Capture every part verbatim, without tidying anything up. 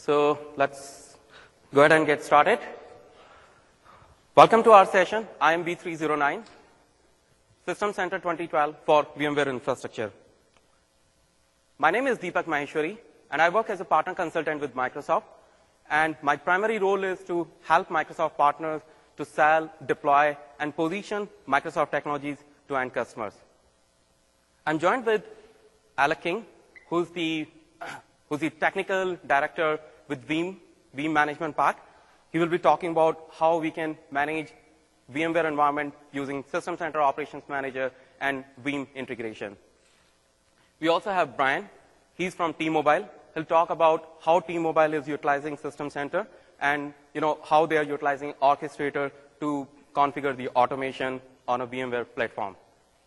So let's go ahead and get started. Welcome to our session. I am B three zero nine, System Center twenty twelve for VMware Infrastructure. My name is Deepak Maheshwari, and I work as a partner consultant with Microsoft. And my primary role is to help Microsoft partners to sell, deploy, and position Microsoft technologies to end customers. I'm joined with Alec King, who's the, who's the technical director with Veeam, Veeam Management Pack. He will be talking about how we can manage VMware environment using System Center Operations Manager and Veeam integration. We also have Brian. He's from T-Mobile. He'll talk about how T-Mobile is utilizing System Center and you know, how they are utilizing Orchestrator to configure the automation on a VMware platform.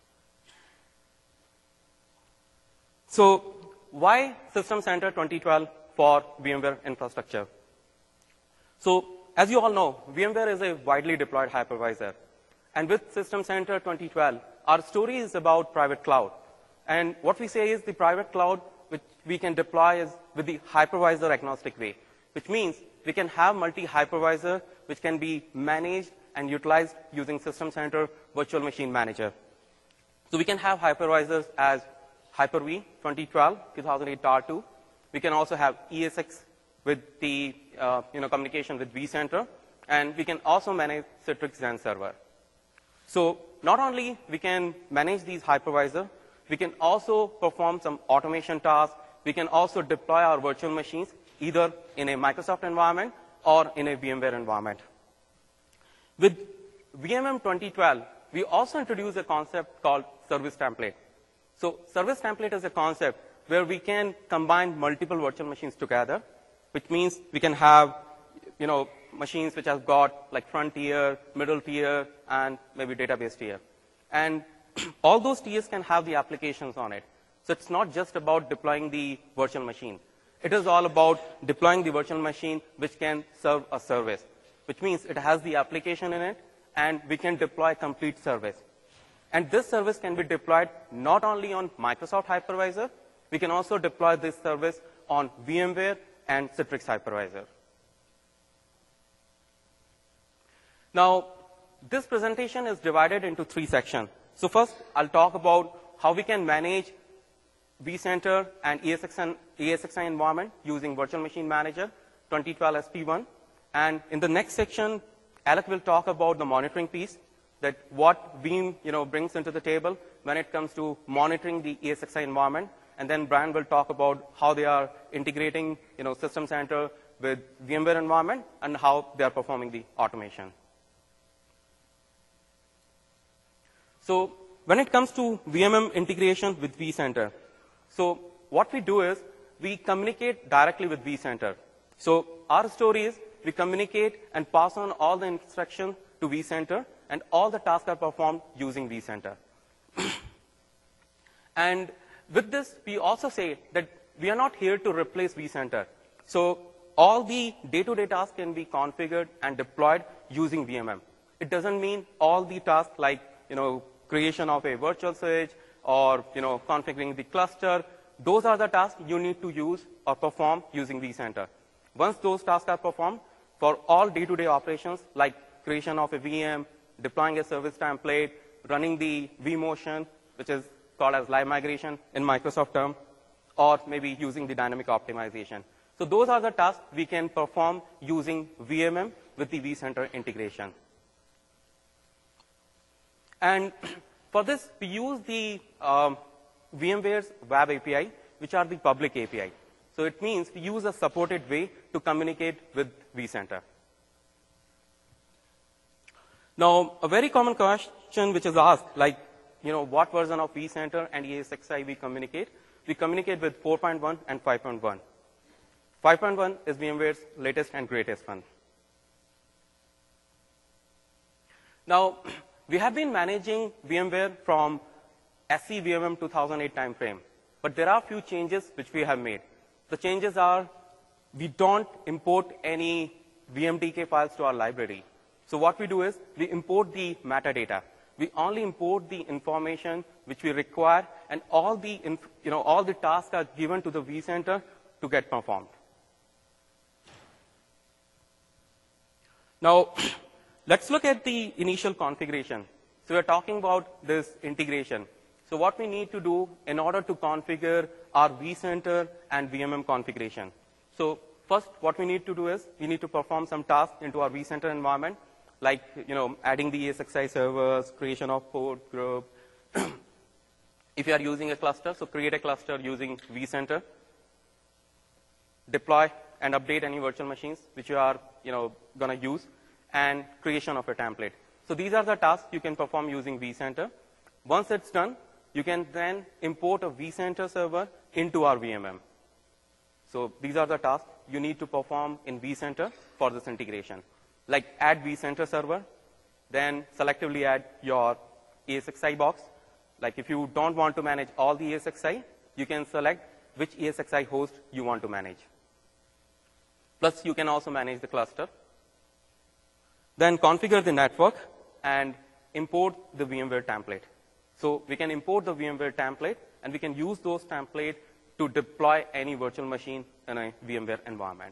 So why System Center twenty twelve for VMware infrastructure? So as you all know, VMware is a widely deployed hypervisor. And with System Center twenty twelve, our story is about private cloud. And what we say is the private cloud which we can deploy is with the hypervisor agnostic way, which means we can have multi-hypervisor which can be managed and utilized using System Center Virtual Machine Manager. So we can have hypervisors as Hyper-V twenty twelve, two thousand eight R two. We can also have E S X with the uh, you know, communication with vCenter. And we can also manage Citrix Xen Server. So not only we can manage these hypervisors, we can also perform some automation tasks. We can also deploy our virtual machines either in a Microsoft environment or in a VMware environment. With V M M twenty twelve, we also introduced a concept called service template. So service template is a concept where we can combine multiple virtual machines together, which means we can have you know, machines which have got like front tier, middle tier, and maybe database tier. And all those tiers can have the applications on it. So it's not just about deploying the virtual machine. It is all about deploying the virtual machine which can serve a service, which means it has the application in it, and we can deploy complete service. And this service can be deployed not only on Microsoft hypervisor, we can also deploy this service on VMware and Citrix hypervisor. Now, this presentation is divided into three sections. So first, I'll talk about how we can manage vCenter and E S X I, E S X i environment using Virtual Machine Manager twenty twelve S P one. And in the next section, Alec will talk about the monitoring piece, that what Veeam you know, brings into the table when it comes to monitoring the E S X i environment. And then Brian will talk about how they are integrating you know, System Center with VMware environment and how they are performing the automation. So when it comes to V M M integration with vCenter, so what we do is we communicate directly with vCenter. So our story is we communicate and pass on all the instructions to vCenter, and all the tasks are performed using vCenter. And with this, we also say that we are not here to replace vCenter. So all the day-to-day tasks can be configured and deployed using V M M. It doesn't mean all the tasks like you know, creation of a virtual switch or you know, configuring the cluster. Those are the tasks you need to use or perform using vCenter. Once those tasks are performed, for all day-to-day operations like creation of a V M, deploying a service template, running the vMotion, which is called as live migration in Microsoft term, or maybe using the dynamic optimization. So those are the tasks we can perform using V M M with the vCenter integration. And for this, we use the um, VMware's Web A P I, which are the public A P I. So it means we use a supported way to communicate with vCenter. Now, a very common question which is asked, like, you know, what version of vCenter and E S X i we communicate? We communicate with four point one and five point one. five point one is VMware's latest and greatest one. Now, we have been managing VMware from S C V M M two thousand eight timeframe, but there are a few changes which we have made. The changes are we don't import any V M D K files to our library. So what we do is we import the metadata. We only import the information which we require, and all the, you know, all the tasks are given to the vCenter to get performed. Now, let's look at the initial configuration. So we're talking about this integration. So what we need to do in order to configure our vCenter and V M M configuration. So first, what we need to do is we need to perform some tasks into our vCenter environment, like you know, adding the E S X i servers, creation of port group. If you are using a cluster, so create a cluster using vCenter, deploy and update any virtual machines which you are you know, going to use, and creation of a template. So these are the tasks you can perform using vCenter. Once it's done, you can then import a vCenter server into our V M M. So these are the tasks you need to perform in vCenter for this integration. Like add vCenter server, then selectively add your E S X i box. Like if you don't want to manage all the E S X i, you can select which E S X i host you want to manage. Plus, you can also manage the cluster. Then configure the network and import the VMware template. So we can import the VMware template, and we can use those templates to deploy any virtual machine in a VMware environment.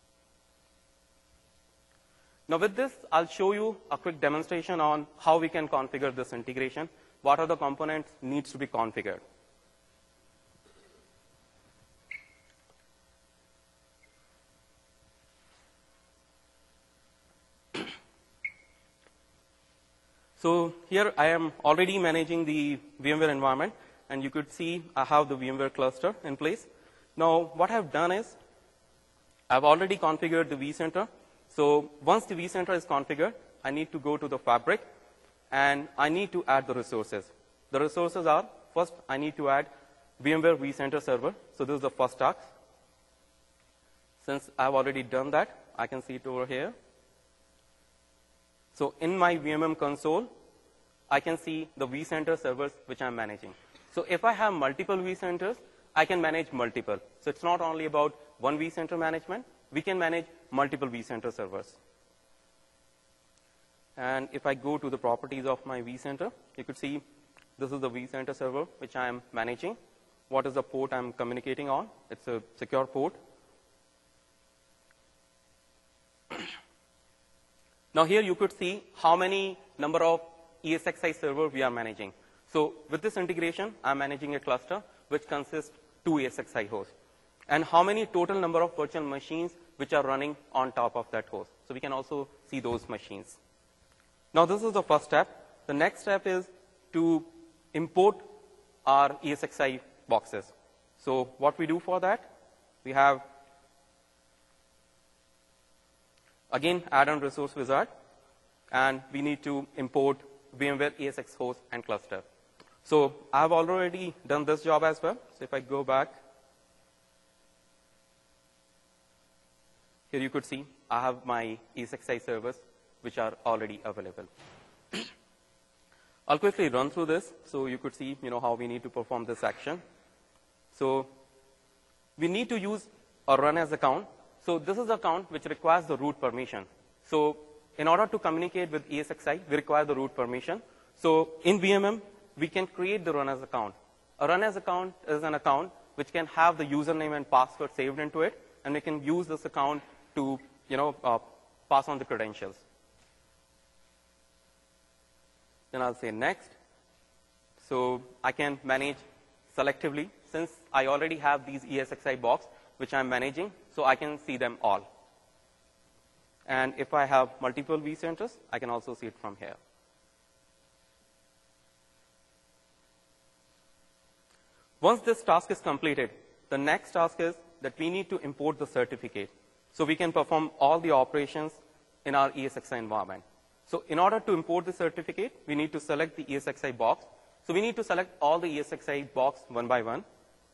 Now with this, I'll show you a quick demonstration on how we can configure this integration. What are the components needs to be configured. So here I am already managing the VMware environment, and you could see I have the VMware cluster in place. Now what I've done is I've already configured the vCenter. So once the vCenter is configured, I need to go to the fabric, and I need to add the resources. The resources are, first I need to add VMware vCenter server. So this is the first task. Since I've already done that, I can see it over here. So in my V M M console, I can see the vCenter servers which I'm managing. So if I have multiple vCenters, I can manage multiple. So it's not only about one vCenter management. We can manage multiple vCenter servers. And if I go to the properties of my vCenter, you could see this is the vCenter server which I am managing. What is the port I'm communicating on? It's a secure port. Now here you could see how many number of E S X i server we are managing. So with this integration, I'm managing a cluster which consists two E S X i hosts. And how many total number of virtual machines which are running on top of that host. So we can also see those machines. Now this is the first step. The next step is to import our E S X i boxes. So what we do for that, we have again add-on resource wizard, and we need to import VMware E S X host and cluster. So I've already done this job as well. So if I go back, here you could see I have my E S X i servers which are already available. I'll quickly run through this so you could see you know, how we need to perform this action. So we need to use a run as account. So this is the account which requires the root permission. So in order to communicate with E S X i, we require the root permission. So in V M M, we can create the run as account. A run as account is an account which can have the username and password saved into it, and we can use this account to you know, uh, pass on the credentials. Then I'll say next. So I can manage selectively. Since I already have these E S X i box which I'm managing, so I can see them all. And if I have multiple vCenters, I can also see it from here. Once this task is completed, the next task is that we need to import the certificate. So we can perform all the operations in our E S X i environment. So in order to import the certificate, we need to select the E S X i box. So we need to select all the E S X i box one by one.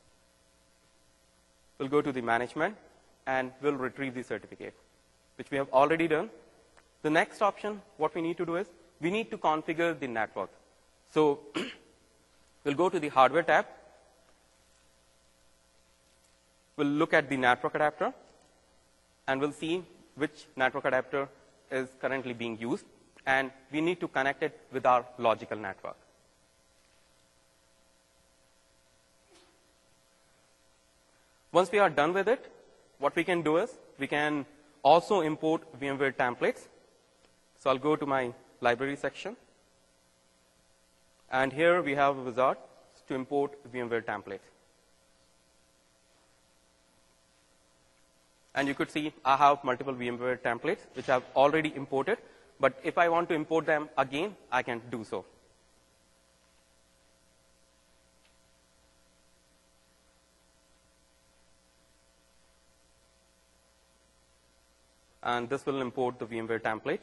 We'll go to the management, and we'll retrieve the certificate, which we have already done. The next option, what we need to do is, we need to configure the network. So we'll go to the hardware tab. We'll look at the network adapter, and we'll see which network adapter is currently being used, and we need to connect it with our logical network. Once we are done with it, what we can do is we can also import VMware templates. So I'll go to my library section. And here we have a wizard to import VMware template. And you could see I have multiple VMware templates which I've already imported. But if I want to import them again, I can do so. And this will import the VMware template.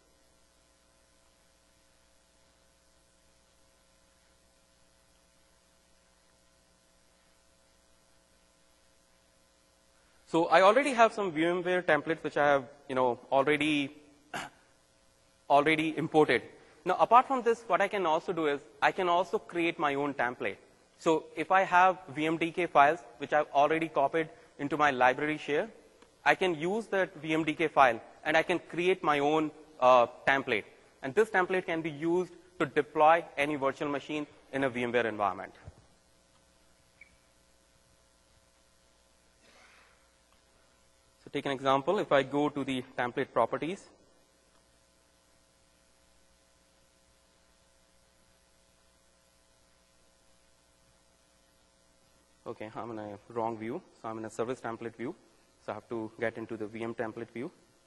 So I already have some VMware templates which I have, you know, already, already imported. Now, apart from this, what I can also do is I can also create my own template. So if I have V M D K files which I've already copied into my library share, I can use that V M D K file and I can create my own uh, template. And this template can be used to deploy any virtual machine in a VMware environment. So take an example. If I go to the template properties, okay, I'm in a wrong view. So I'm in a service template view. So I have to get into the V M template view.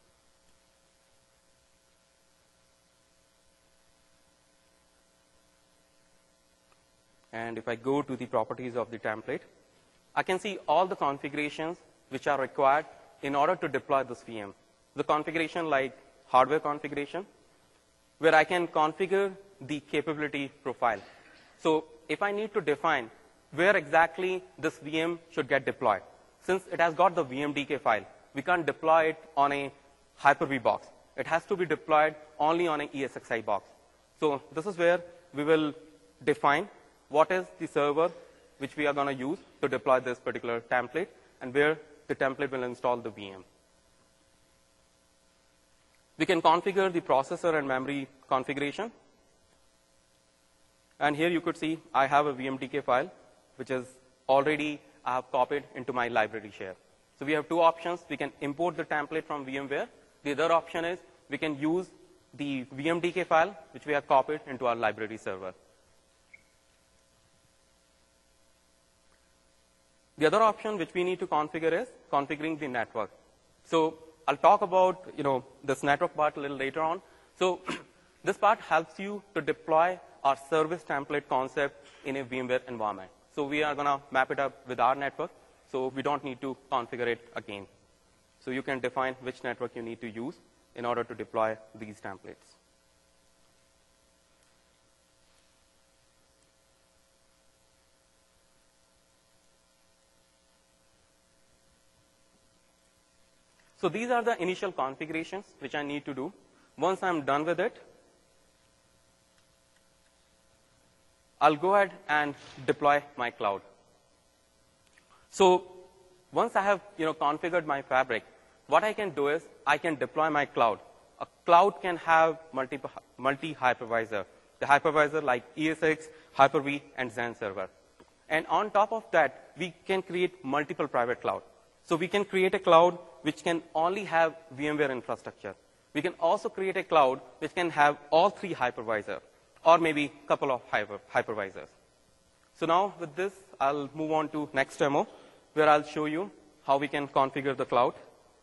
And if I go to the properties of the template, I can see all the configurations which are required in order to deploy this V M. The configuration like hardware configuration, where I can configure the capability profile. So if I need to define where exactly this V M should get deployed, since it has got the V M D K file, we can't deploy it on a Hyper-V box. It has to be deployed only on an E S X i box. So this is where we will define what is the server which we are going to use to deploy this particular template and where the template will install the V M. We can configure the processor and memory configuration. And here you could see I have a V M D K file which is already I have copied into my library share. So we have two options. We can import the template from VMware. The other option is we can use the V M D K file which we have copied into our library server. The other option which we need to configure is configuring the network. So I'll talk about, you know, this network part a little later on. So this part helps you to deploy our service template concept in a VMware environment. So we are going to map it up with our network, so we don't need to configure it again. So you can define which network you need to use in order to deploy these templates. So these are the initial configurations which I need to do. Once I'm done with it, I'll go ahead and deploy my cloud. So once I have, you know, configured my fabric, what I can do is I can deploy my cloud. A cloud can have multi, multi-hypervisor. The hypervisor like E S X, Hyper-V, and Xen server. And on top of that, we can create multiple private cloud. So we can create a cloud which can only have VMware infrastructure. We can also create a cloud which can have all three hypervisors, or maybe a couple of hyper, hypervisors. So now with this, I'll move on to next demo, where I'll show you how we can configure the cloud.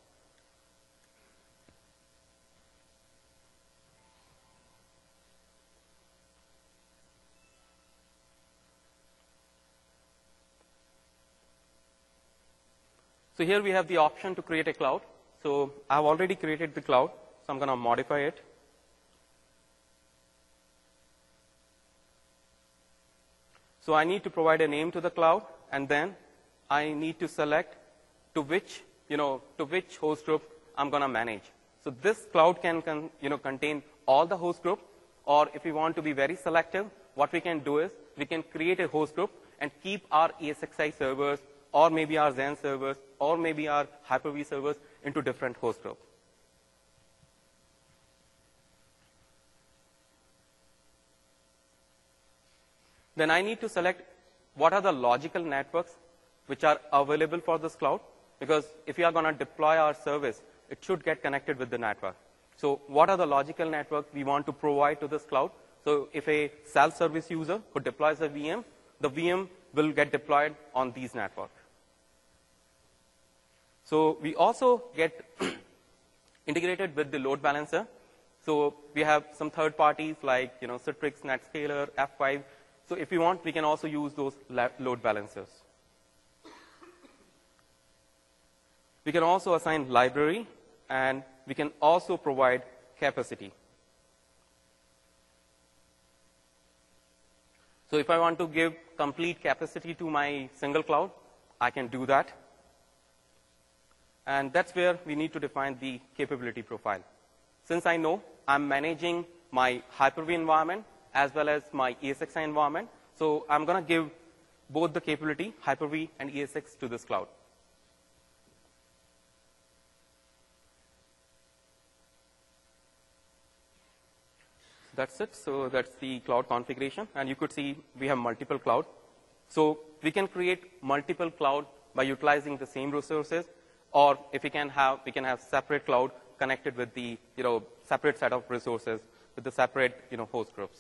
So here we have the option to create a cloud. So I've already created the cloud, so I'm going to modify it. So I need to provide a name to the cloud, and then I need to select to which, you know, to which host group I'm going to manage. So this cloud can, can, you know, contain all the host group, or if we want to be very selective, what we can do is we can create a host group and keep our E S X i servers, or maybe our Xen servers, or maybe our Hyper-V servers into different host groups. Then I need to select what are the logical networks which are available for this cloud, because if we are going to deploy our service, it should get connected with the network. So what are the logical networks we want to provide to this cloud? So if a self-service user who deploys a V M, the V M will get deployed on these networks. So we also get integrated with the load balancer. So we have some third parties like, you know, Citrix, NetScaler, F five. So if we want, we can also use those load balancers. We can also assign library, and we can also provide capacity. So if I want to give complete capacity to my single cloud, I can do that. And that's where we need to define the capability profile. Since I know I'm managing my Hyper-V environment as well as my E S X i environment, so I'm going to give both the capability, Hyper-V and E S X, to this cloud. That's it. So that's the cloud configuration. And you could see we have multiple cloud. So we can create multiple cloud by utilizing the same resources, or if we can have, we can have separate cloud connected with the, you know, separate set of resources with the separate, you know, host groups.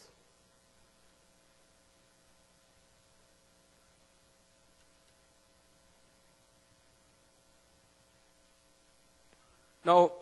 Now,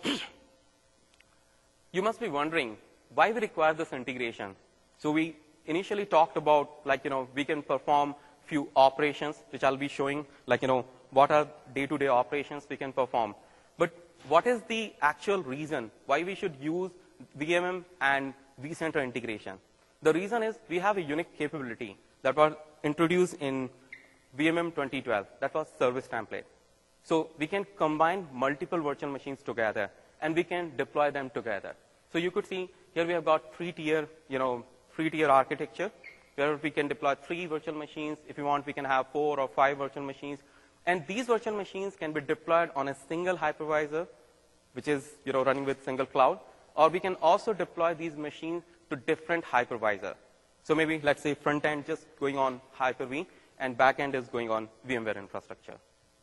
you must be wondering why we require this integration. So we initially talked about, like, you know, we can perform few operations, which I'll be showing, like, you know, what are day-to-day operations we can perform. But what is the actual reason why we should use V M M and vCenter integration? The reason is we have a unique capability that was introduced in V M M twenty twelve. That was service template. So we can combine multiple virtual machines together, and we can deploy them together. So you could see here we have got three-tier, you know, three-tier architecture, where we can deploy three virtual machines. If you want, we can have four or five virtual machines. And these virtual machines can be deployed on a single hypervisor, which is, you know, running with single cloud. Or we can also deploy these machines to different hypervisor. So maybe, let's say, front end just going on Hyper-V, and back end is going on VMware infrastructure.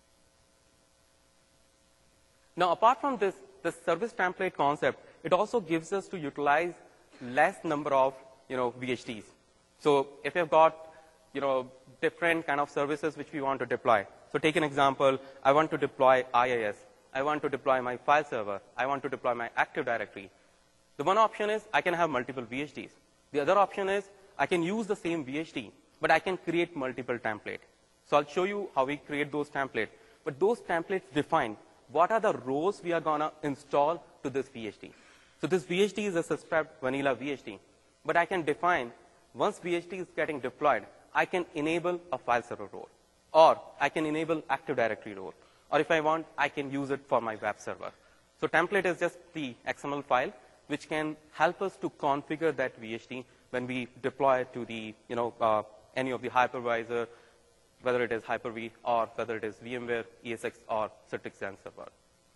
Now, apart from this, the service template concept, it also gives us to utilize less number of, you know, V H Ts. So if you've got, you know, different kind of services which we want to deploy. So take an example. I want to deploy I I S. I want to deploy my file server. I want to deploy my Active Directory. The one option is I can have multiple V H Ts. The other option is I can use the same V H T, but I can create multiple templates. So I'll show you how we create those templates. But those templates define what are the rows we are going to install to this V H T. So this V H T is a subscribed vanilla V H T. But I can define, once V H T is getting deployed, I can enable a file server role. Or I can enable Active Directory role. Or if I want, I can use it for my web server. So template is just the X M L file, which can help us to configure that V H T when we deploy it to the, you know, uh, any of the hypervisor, whether it is Hyper-V or whether it is VMware, E S X, or Citrix Xen server.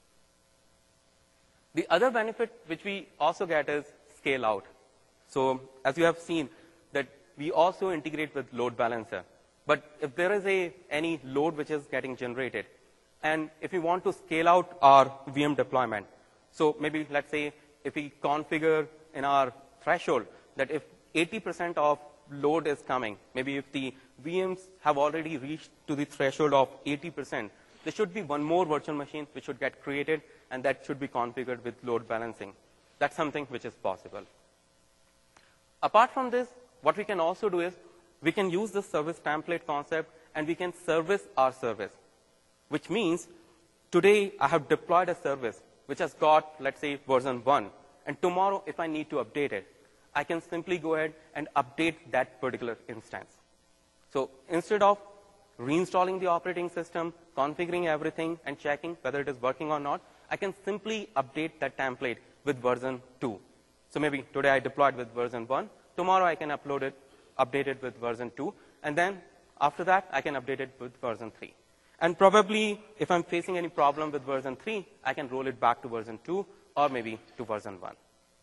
The other benefit which we also get is scale out. So as you have seen, that we also integrate with load balancer. But if there is a any load which is getting generated, and if we want to scale out our V M deployment, so maybe let's say if we configure in our threshold that if eighty percent of load is coming, maybe if the V Ms have already reached to the threshold of eighty percent, there should be one more virtual machine which should get created, and that should be configured with load balancing. That's something which is possible. Apart from this, what we can also do is we can use the service template concept, and we can service our service, which means today I have deployed a service which has got, let's say, version one, and tomorrow if I need to update it, I can simply go ahead and update that particular instance. So instead of reinstalling the operating system, configuring everything, and checking whether it is working or not, I can simply update that template with version two. So maybe today I deployed with version one. Tomorrow I can upload it, update it with version two. And then after that, I can update it with version three. And probably if I'm facing any problem with version three, I can roll it back to version two or maybe to version one.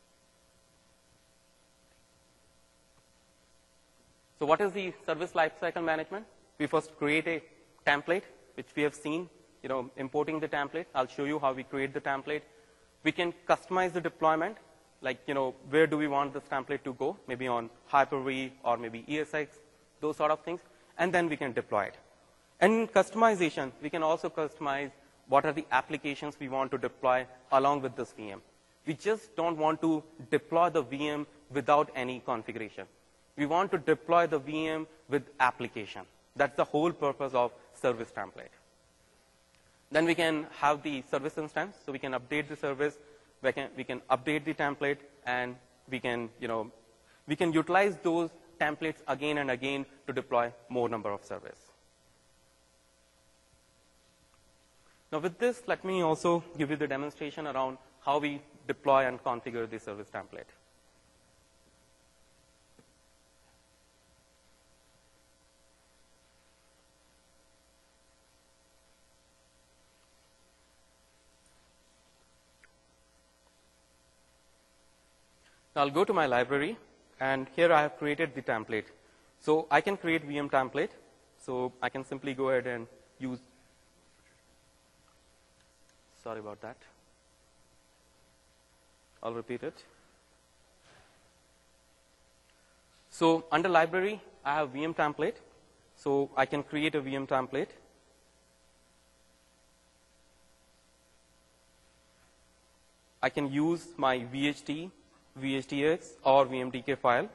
So what is the service lifecycle management? We first create a template, which we have seen, you know, importing the template. I'll show you how we create the template. We can customize the deployment, like, you know, where do we want this template to go, maybe on Hyper-V or maybe E S X, those sort of things, and then we can deploy it. And in customization, we can also customize what are the applications we want to deploy along with this V M. We just don't want to deploy the V M without any configuration. We want to deploy the V M with application. That's the whole purpose of service template. Then we can have the service instance, so we can update the service, we can, we can update the template, and we can, you know, we can utilize those templates again and again to deploy more number of service. Now with this, let me also give you the demonstration around how we deploy and configure the service template. I'll go to my library, and here I have created the template. So I can create V M template. So I can simply go ahead and use, sorry about that. I'll repeat it. So under library, I have V M template. So I can create a V M template. I can use my V H T, V H T X, or V M D K file.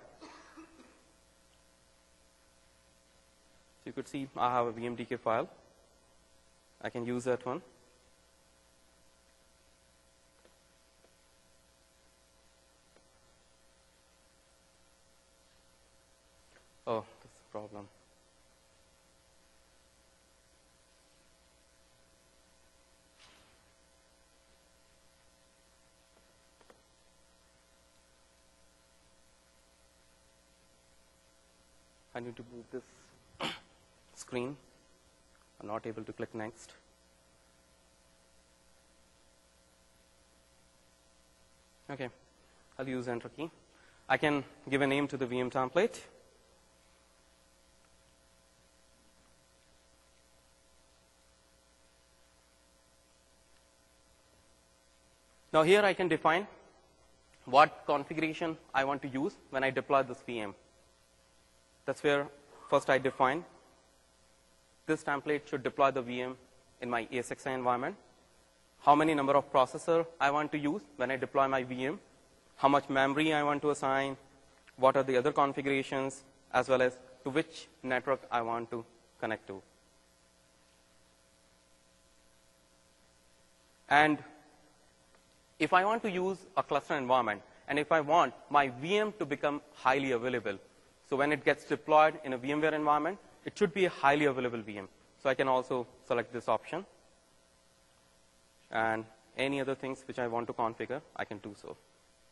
So you could see I have a V M D K file. I can use that one. Oh, that's the problem. I need to move this screen. I'm not able to click next. Okay, I'll use Enter key. I can give a name to the V M template. Now here I can define what configuration I want to use when I deploy this V M. That's where first I define this template should deploy the V M in my E S X i environment. How many number of processor I want to use when I deploy my V M, how much memory I want to assign, what are the other configurations, as well as to which network I want to connect to. And if I want to use a cluster environment, and if I want my V M to become highly available, so when it gets deployed in a VMware environment, it should be a highly available V M. So I can also select this option. And any other things which I want to configure, I can do so.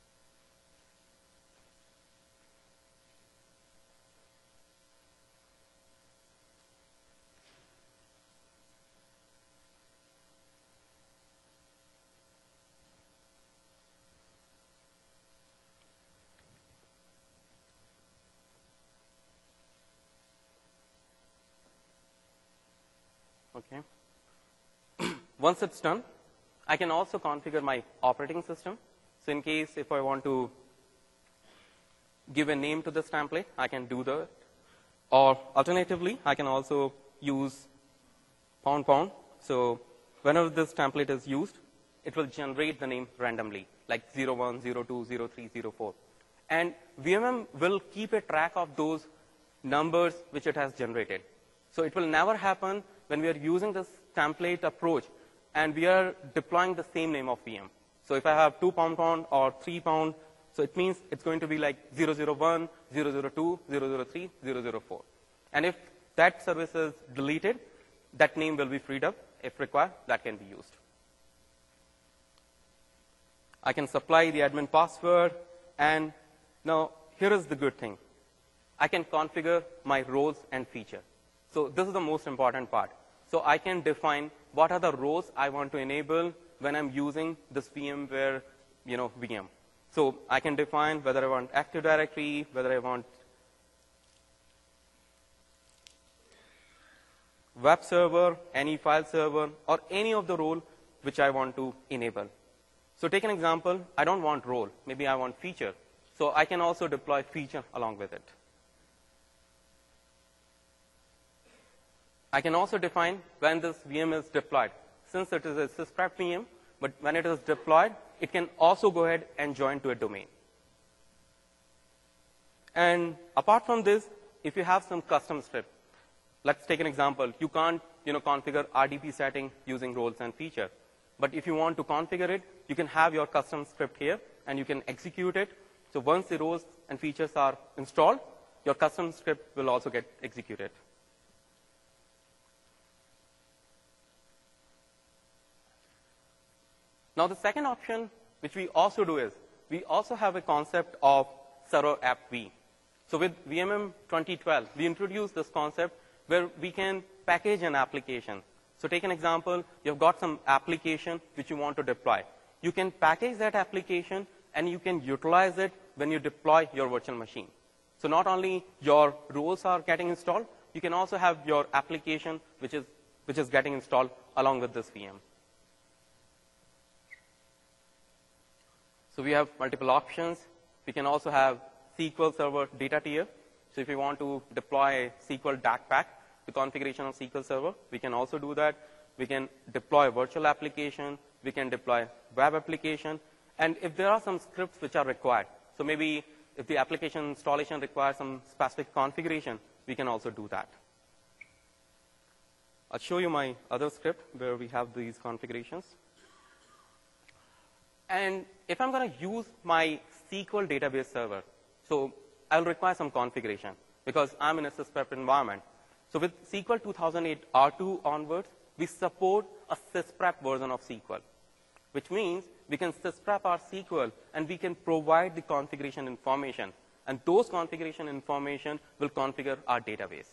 Okay. Once it's done, I can also configure my operating system. So in case if I want to give a name to this template, I can do that. Or alternatively, I can also use pound pound. So whenever this template is used, it will generate the name randomly, like zero one, zero two, zero three, zero four. And V M M will keep a track of those numbers which it has generated. So it will never happen when we are using this template approach and we are deploying the same name of V M. So if I have two pound pound or three pound, so it means it's going to be like zero zero one, zero zero two, zero zero three, zero zero four. And if that service is deleted, that name will be freed up. If required, that can be used. I can supply the admin password. And now here is the good thing. I can configure my roles and feature. So this is the most important part. So I can define what are the roles I want to enable when I'm using this VMware, you know, V M. So I can define whether I want Active Directory, whether I want web server, any file server, or any of the role which I want to enable. So take an example, I don't want role, maybe I want feature. So I can also deploy feature along with it. I can also define when this V M is deployed. Since it is a sysprep V M, but when it is deployed, it can also go ahead and join to a domain. And apart from this, if you have some custom script, let's take an example. You can't you know, configure R D P setting using roles and feature. But if you want to configure it, you can have your custom script here, and you can execute it. So once the roles and features are installed, your custom script will also get executed. Now, the second option, which we also do is, we also have a concept of server app V. So with V M M twenty twelve, we introduced this concept where we can package an application. So take an example, you've got some application which you want to deploy. You can package that application and you can utilize it when you deploy your virtual machine. So not only your roles are getting installed, you can also have your application which is, which is getting installed along with this V M. So we have multiple options. We can also have S Q L Server data tier. So if you want to deploy a S Q L D A C pack, the configuration of S Q L Server, we can also do that. We can deploy a virtual application. We can deploy web application. And if there are some scripts which are required, so maybe if the application installation requires some specific configuration, we can also do that. I'll show you my other script where we have these configurations. And if I'm going to use my S Q L database server, so I'll require some configuration because I'm in a sysprep environment. So with S Q L two thousand eight R two onwards, we support a sysprep version of S Q L, which means we can sysprep our S Q L and we can provide the configuration information. And those configuration information will configure our database.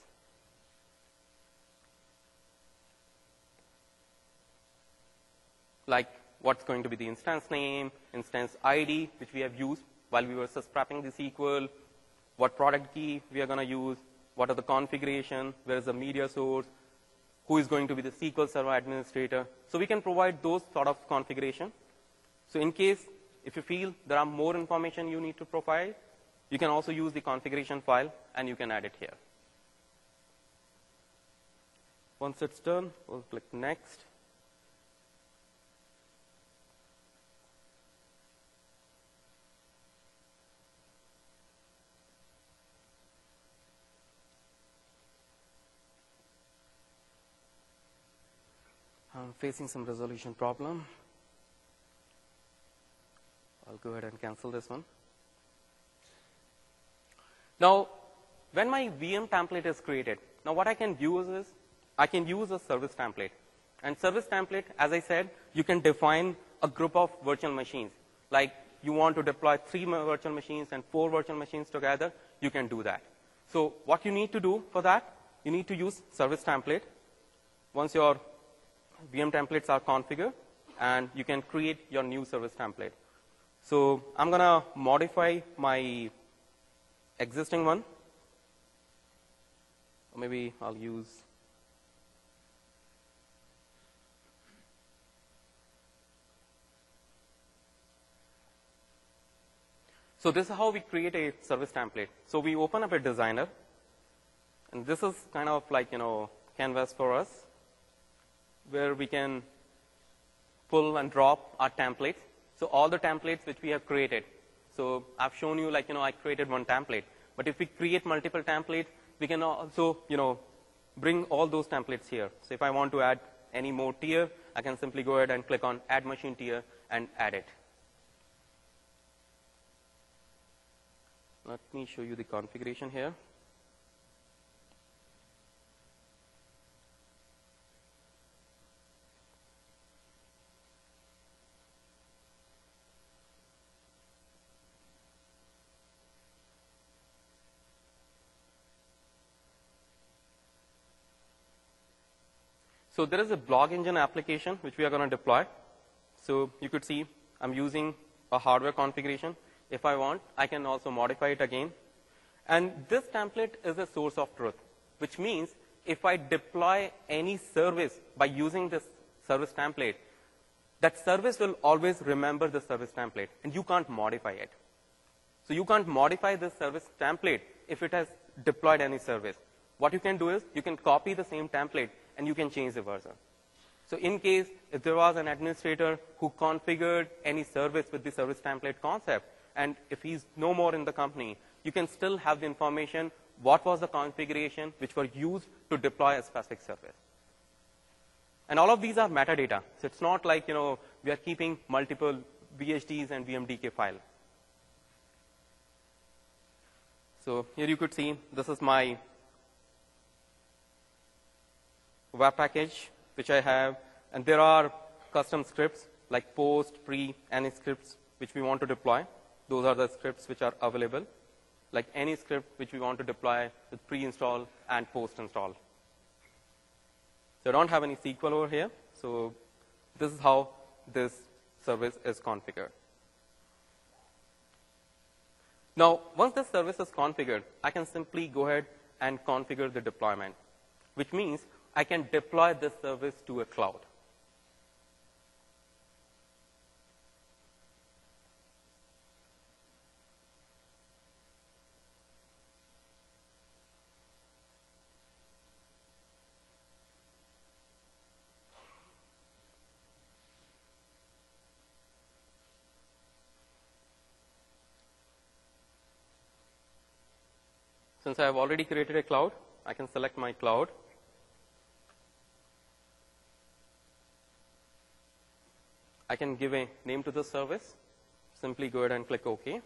Like what's going to be the instance name, instance I D, which we have used while we were sysprepping the S Q L, what product key we are going to use, what are the configuration, where is the media source, who is going to be the S Q L Server administrator. So we can provide those sort of configuration. So in case, if you feel there are more information you need to provide, you can also use the configuration file and you can add it here. Once it's done, we'll click next. I'm facing some resolution problem. I'll go ahead and cancel this one. Now, when my V M template is created, now what I can use is, I can use a service template. And service template, as I said, you can define a group of virtual machines. Like you want to deploy three virtual machines and four virtual machines together, you can do that. So what you need to do for that, you need to use service template. Once your V M templates are configured, and you can create your new service template. So I'm going to modify my existing one. Or maybe I'll use So this is how we create a service template. So we open up a designer, and this is kind of like, you know, canvas for us, where we can pull and drop our templates. So all the templates which we have created. So I've shown you, like, you know, I created one template. But if we create multiple templates, we can also, you know, bring all those templates here. So if I want to add any more tier, I can simply go ahead and click on Add Machine Tier and add it. Let me show you the configuration here. So there is a blog engine application which we are going to deploy. So you could see I'm using a hardware configuration. If I want, I can also modify it again. And this template is a source of truth, which means if I deploy any service by using this service template, that service will always remember the service template, and you can't modify it. So you can't modify this service template if it has deployed any service. What you can do is you can copy the same template and you can change the version. So in case if there was an administrator who configured any service with the service template concept, and if he's no more in the company, you can still have the information what was the configuration which were used to deploy a specific service. And all of these are metadata. So it's not like, you know, we are keeping multiple V H Ds and V M D K files. So here you could see this is my web package which I have, and there are custom scripts like post, pre, any scripts which we want to deploy. Those are the scripts which are available, like any script which we want to deploy with pre-install and post-install. So I don't have any S Q L over here. So this is how this service is configured. Now, once this service is configured, I can simply go ahead and configure the deployment, which means I can deploy this service to a cloud. Since I have already created a cloud, I can select my cloud. I can give a name to the service. Simply go ahead and click OK.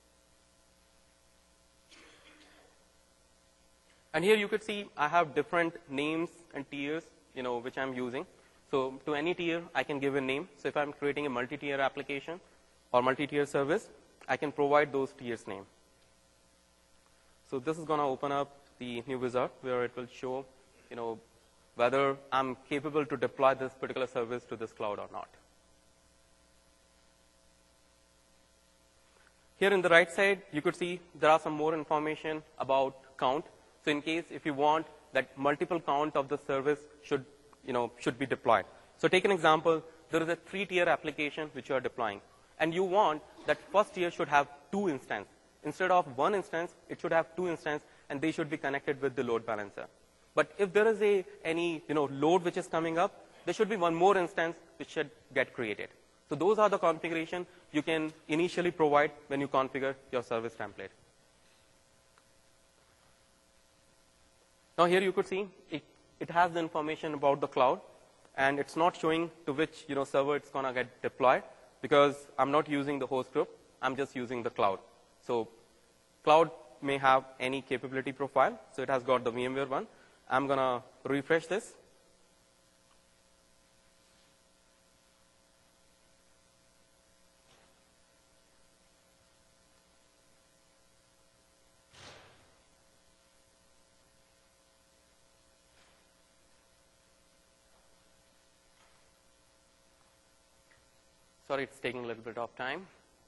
And here you could see I have different names and tiers, you know, which I'm using. So to any tier, I can give a name. So if I'm creating a multi-tier application or multi-tier service, I can provide those tiers name. So this is going to open up the new wizard where it will show, you know, whether I'm capable to deploy this particular service to this cloud or not. Here in the right side, you could see there are some more information about count. So in case if you want that multiple count of the service should, you know, should be deployed. So take an example. There is a three-tier application which you are deploying, and you want that first tier should have two instances. Instead of one instance, it should have two instances, and they should be connected with the load balancer. But if there is a any you know load which is coming up, there should be one more instance which should get created. So those are the configuration you can initially provide when you configure your service template. Now here you could see it, it has the information about the cloud, and it's not showing to which you know server it's going to get deployed, because I'm not using the host group. I'm just using the cloud. So cloud may have any capability profile. So it has got the VMware one. I'm going to refresh this. Sorry, it's taking a little bit of time.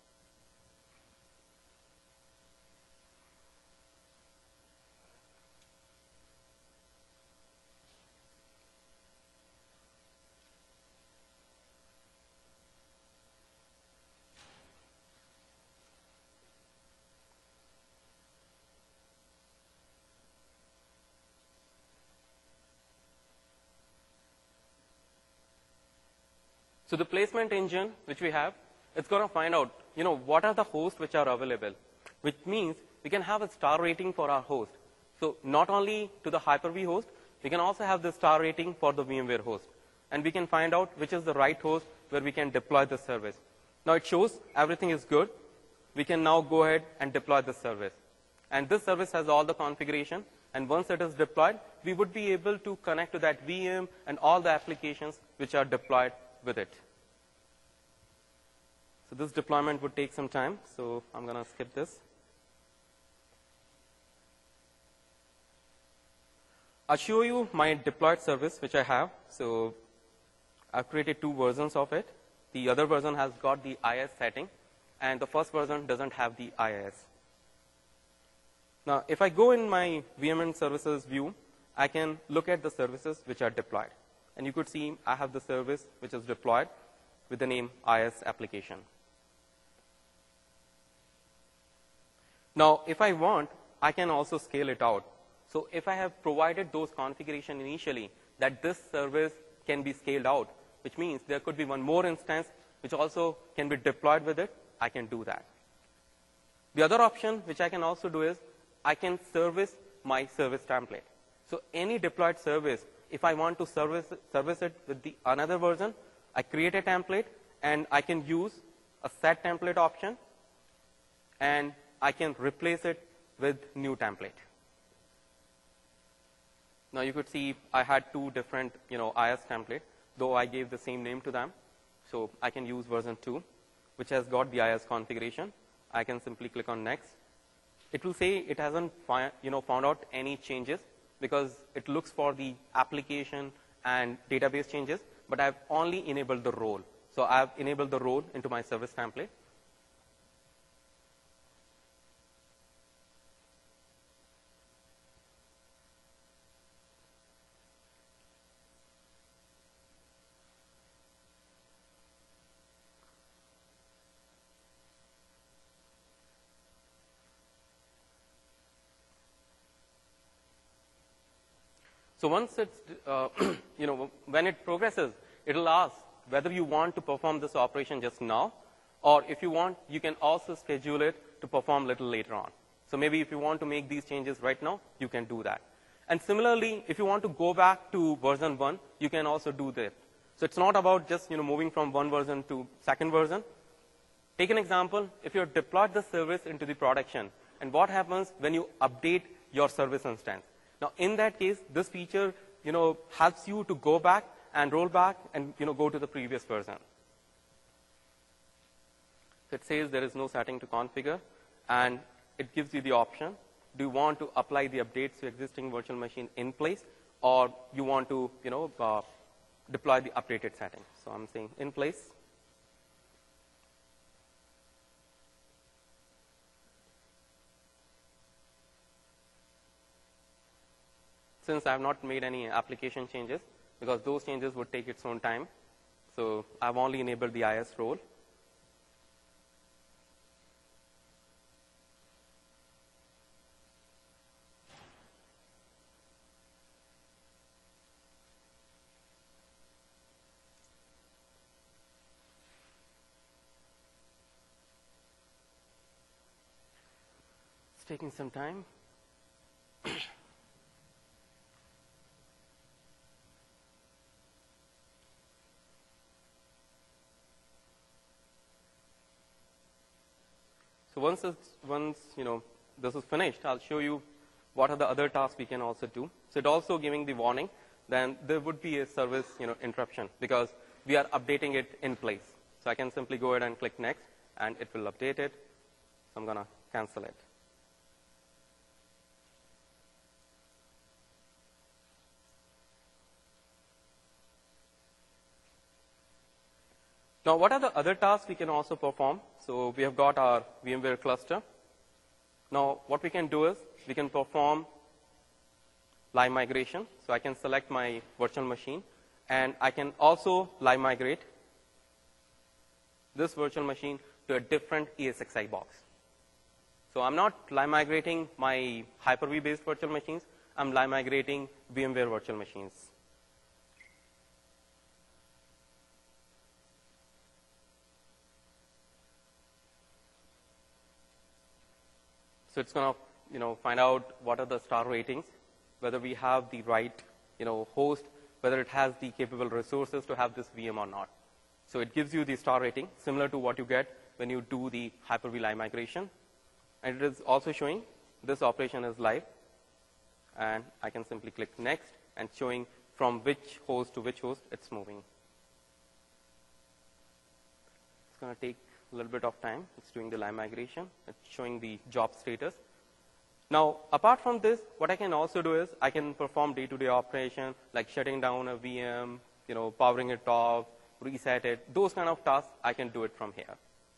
So the placement engine which we have, it's going to find out, you know, what are the hosts which are available, which means we can have a star rating for our host. So not only to the Hyper-V host, we can also have the star rating for the VMware host. And we can find out which is the right host where we can deploy the service. Now it shows everything is good. We can now go ahead and deploy the service. And this service has all the configuration. And once it is deployed, we would be able to connect to that V M and all the applications which are deployed with it. So this deployment would take some time, so I'm going to skip this. I'll show you my deployed service which I have. So I've created two versions of it. The other version has got the I I S setting, and the first version doesn't have the I I S. Now if I go in my V M and services view, I can look at the services which are deployed. And you could see I have the service which is deployed. with the name I S application. Now, if I want, I can also scale it out. So if I have provided those configuration initially that this service can be scaled out, which means there could be one more instance which also can be deployed with it, I can do that. The other option which I can also do is I can service my service template. So any deployed service, if I want to service, service it with the another version, I create a template and I can use a set template option and I can replace it with new template. Now you could see I had two different, you know, I S template, though I gave the same name to them. So I can use version two, which has got the I S configuration. I can simply click on next. It will say it hasn't fi you know, found out any changes because it looks for the application and database changes, but I've only enabled the role. So I've enabled the role into my service template. So once it's, uh, you know, when it progresses, it'll ask whether you want to perform this operation just now, or if you want, you can also schedule it to perform a little later on. So maybe if you want to make these changes right now, you can do that. And similarly, if you want to go back to version one, you can also do that. So it's not about just, you know, moving from one version to second version. Take an example. If you've deployed the service into the production, and what happens when you update your service instance? Now, in that case, this feature, you know, helps you to go back and roll back and, you know, go to the previous version. So it says there is no setting to configure, and it gives you the option. Do you want to apply the updates to existing virtual machine in place, or you want to, you know, uh, deploy the updated setting? So I'm saying in place. Since I have not made any application changes, because those changes would take its own time, so I've only enabled the I S role. It's taking some time. So once, it's, once you know, this is finished, I'll show you what are the other tasks we can also do. So it also giving the warning, then there would be a service you know, interruption because we are updating it in place. So I can simply go ahead and click next, and it will update it. So I'm going to cancel it. Now, what are the other tasks we can also perform? So we have got our VMware cluster. Now, what we can do is we can perform live migration. So I can select my virtual machine, and I can also live migrate this virtual machine to a different E S X i box. So I'm not live migrating my Hyper-V-based virtual machines. I'm live migrating VMware virtual machines. So it's going to, you know, find out what are the star ratings, whether we have the right, you know, host, whether it has the capable resources to have this V M or not. So it gives you the star rating, similar to what you get when you do the Hyper-V live migration. And it is also showing this operation is live. And I can simply click next, and showing from which host to which host it's moving. It's going to take a little bit of time. It's doing the live migration. It's showing the job status. Now, apart from this, what I can also do is I can perform day-to-day operation like shutting down a V M, you know, powering it off, reset it. Those kind of tasks, I can do it from here.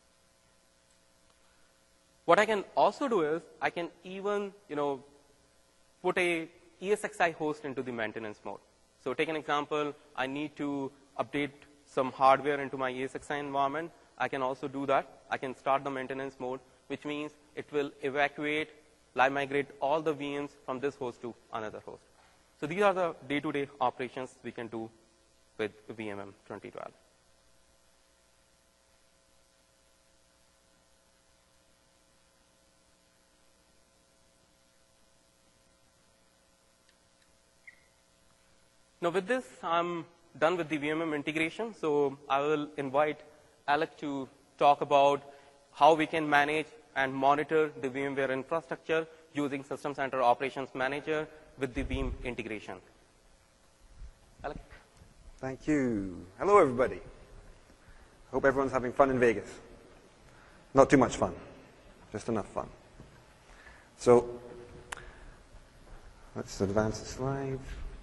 What I can also do is I can even, you know, put a E S X i host into the maintenance mode. So take an example. I need to update some hardware into my E S X i environment, I can also do that. I can start the maintenance mode, which means it will evacuate, live migrate all the V Ms from this host to another host. So these are the day-to-day operations we can do with V M M twenty twelve. Now with this, I'm done with the V M M integration. So I will invite Alec to talk about how we can manage and monitor the VMware infrastructure using System Center Operations Manager with the Veeam integration. Alec? Thank you. Hello, everybody. Hope everyone's having fun in Vegas. Not too much fun, just enough fun. So let's advance the slide.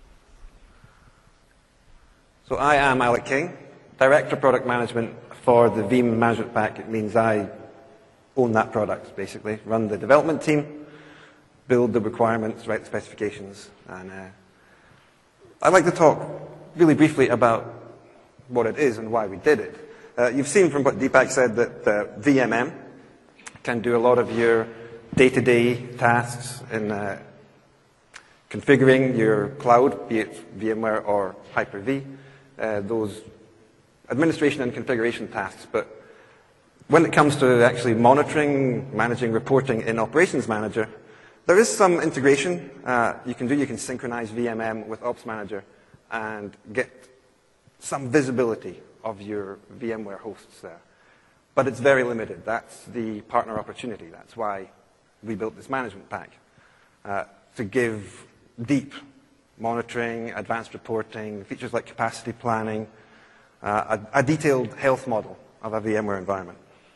So I am Alec King, Director of Product Management for the Veeam Management Pack. It means I own that product, basically, run the development team, build the requirements, write the specifications. And uh, I'd like to talk really briefly about what it is and why we did it. Uh, you've seen from what Deepak said that uh, V M M can do a lot of your day-to-day tasks in uh, configuring your cloud, be it VMware or Hyper-V, uh, those administration and configuration tasks. But when it comes to actually monitoring, managing, reporting in Operations Manager, there is some integration uh, you can do. You can synchronize V M M with Ops Manager and get some visibility of your VMware hosts there. But it's very limited. That's the partner opportunity. That's why we built this management pack, uh, to give deep monitoring, advanced reporting, features like capacity planning, uh, a, a detailed health model of a VMware environment.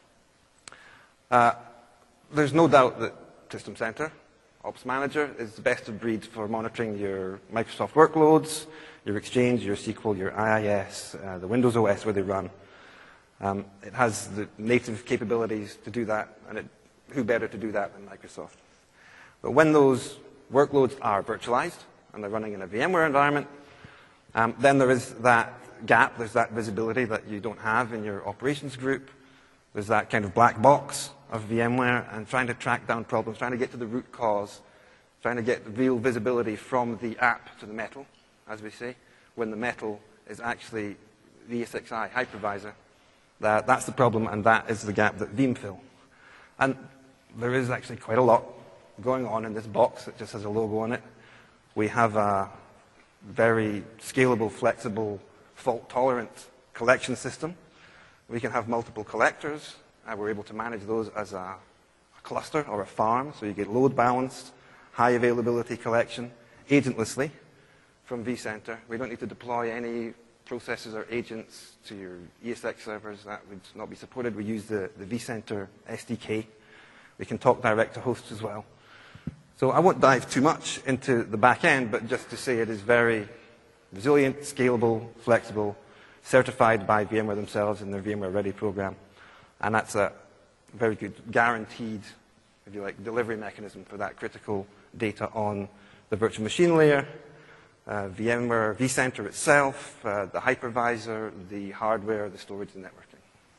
Uh, there's no doubt that System Center Ops Manager is the best of breed for monitoring your Microsoft workloads, your Exchange, your S Q L, your I I S, uh, the Windows O S where they run. Um, it has the native capabilities to do that, and it, who better to do that than Microsoft? But when those workloads are virtualized and they're running in a VMware environment, um, then there is that gap, there's that visibility that you don't have in your operations group. There's that kind of black box of VMware, and trying to track down problems, trying to get to the root cause, trying to get real visibility from the app to the metal, as we say, when the metal is actually the E S X i hypervisor. That, that's the problem, and that is the gap that Veeam fill. And there is actually quite a lot going on in this box that just has a logo on it. We have a very scalable, flexible, fault-tolerant collection system. We can have multiple collectors. Uh, we're able to manage those as a, a cluster or a farm, so you get load-balanced, high-availability collection, agentlessly from vCenter. We don't need to deploy any processes or agents to your E S X servers. That would not be supported. We use the, the vCenter S D K. We can talk direct to hosts as well. So I won't dive too much into the back end, but just to say it is very resilient, scalable, flexible, certified by VMware themselves in their VMware Ready program. And that's a very good guaranteed, if you like, delivery mechanism for that critical data on the virtual machine layer, uh, VMware vCenter itself, uh, the hypervisor, the hardware, the storage, and networking.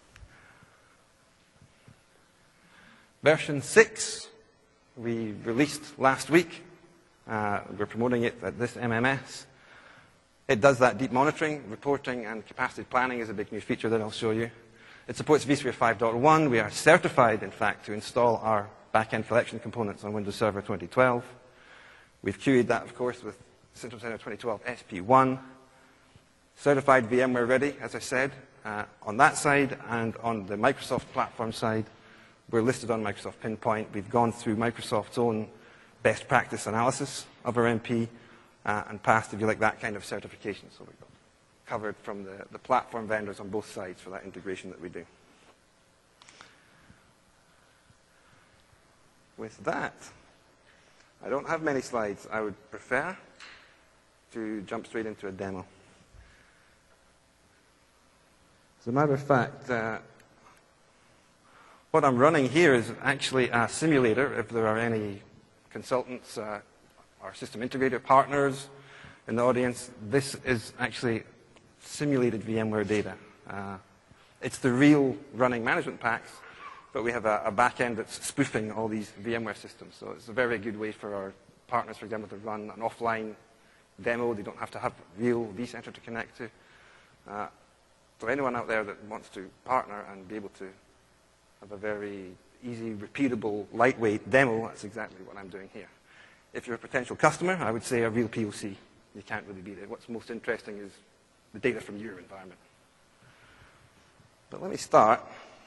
Version six, we released last week. Uh, we're promoting it at this M M S. It does that deep monitoring, reporting, and capacity planning is a big new feature that I'll show you. It supports vSphere five point one. We are certified, in fact, to install our back-end collection components on Windows Server twenty twelve. We've Q A'd that, of course, with System Center twenty twelve S P one. Certified VMware Ready, as I said, uh, on that side, and on the Microsoft platform side, we're listed on Microsoft Pinpoint. We've gone through Microsoft's own best practice analysis of our M P uh, and passed, if you like, that kind of certification. So we've got covered from the, the platform vendors on both sides for that integration that we do. With that, I don't have many slides. I would prefer to jump straight into a demo. As a matter of fact, uh, what I'm running here is actually a simulator. If there are any consultants, uh, our system integrator partners in the audience, this is actually simulated VMware data. Uh, it's the real running management packs, but we have a, a back end that's spoofing all these VMware systems. So it's a very good way for our partners, for example, to run an offline demo. They don't have to have real vCenter to connect to. Uh, so anyone out there that wants to partner and be able to have a very easy, repeatable, lightweight demo, that's exactly what I'm doing here. If you're a potential customer, I would say a real P O C. You can't really beat it. What's most interesting is the data from your environment. But let me start.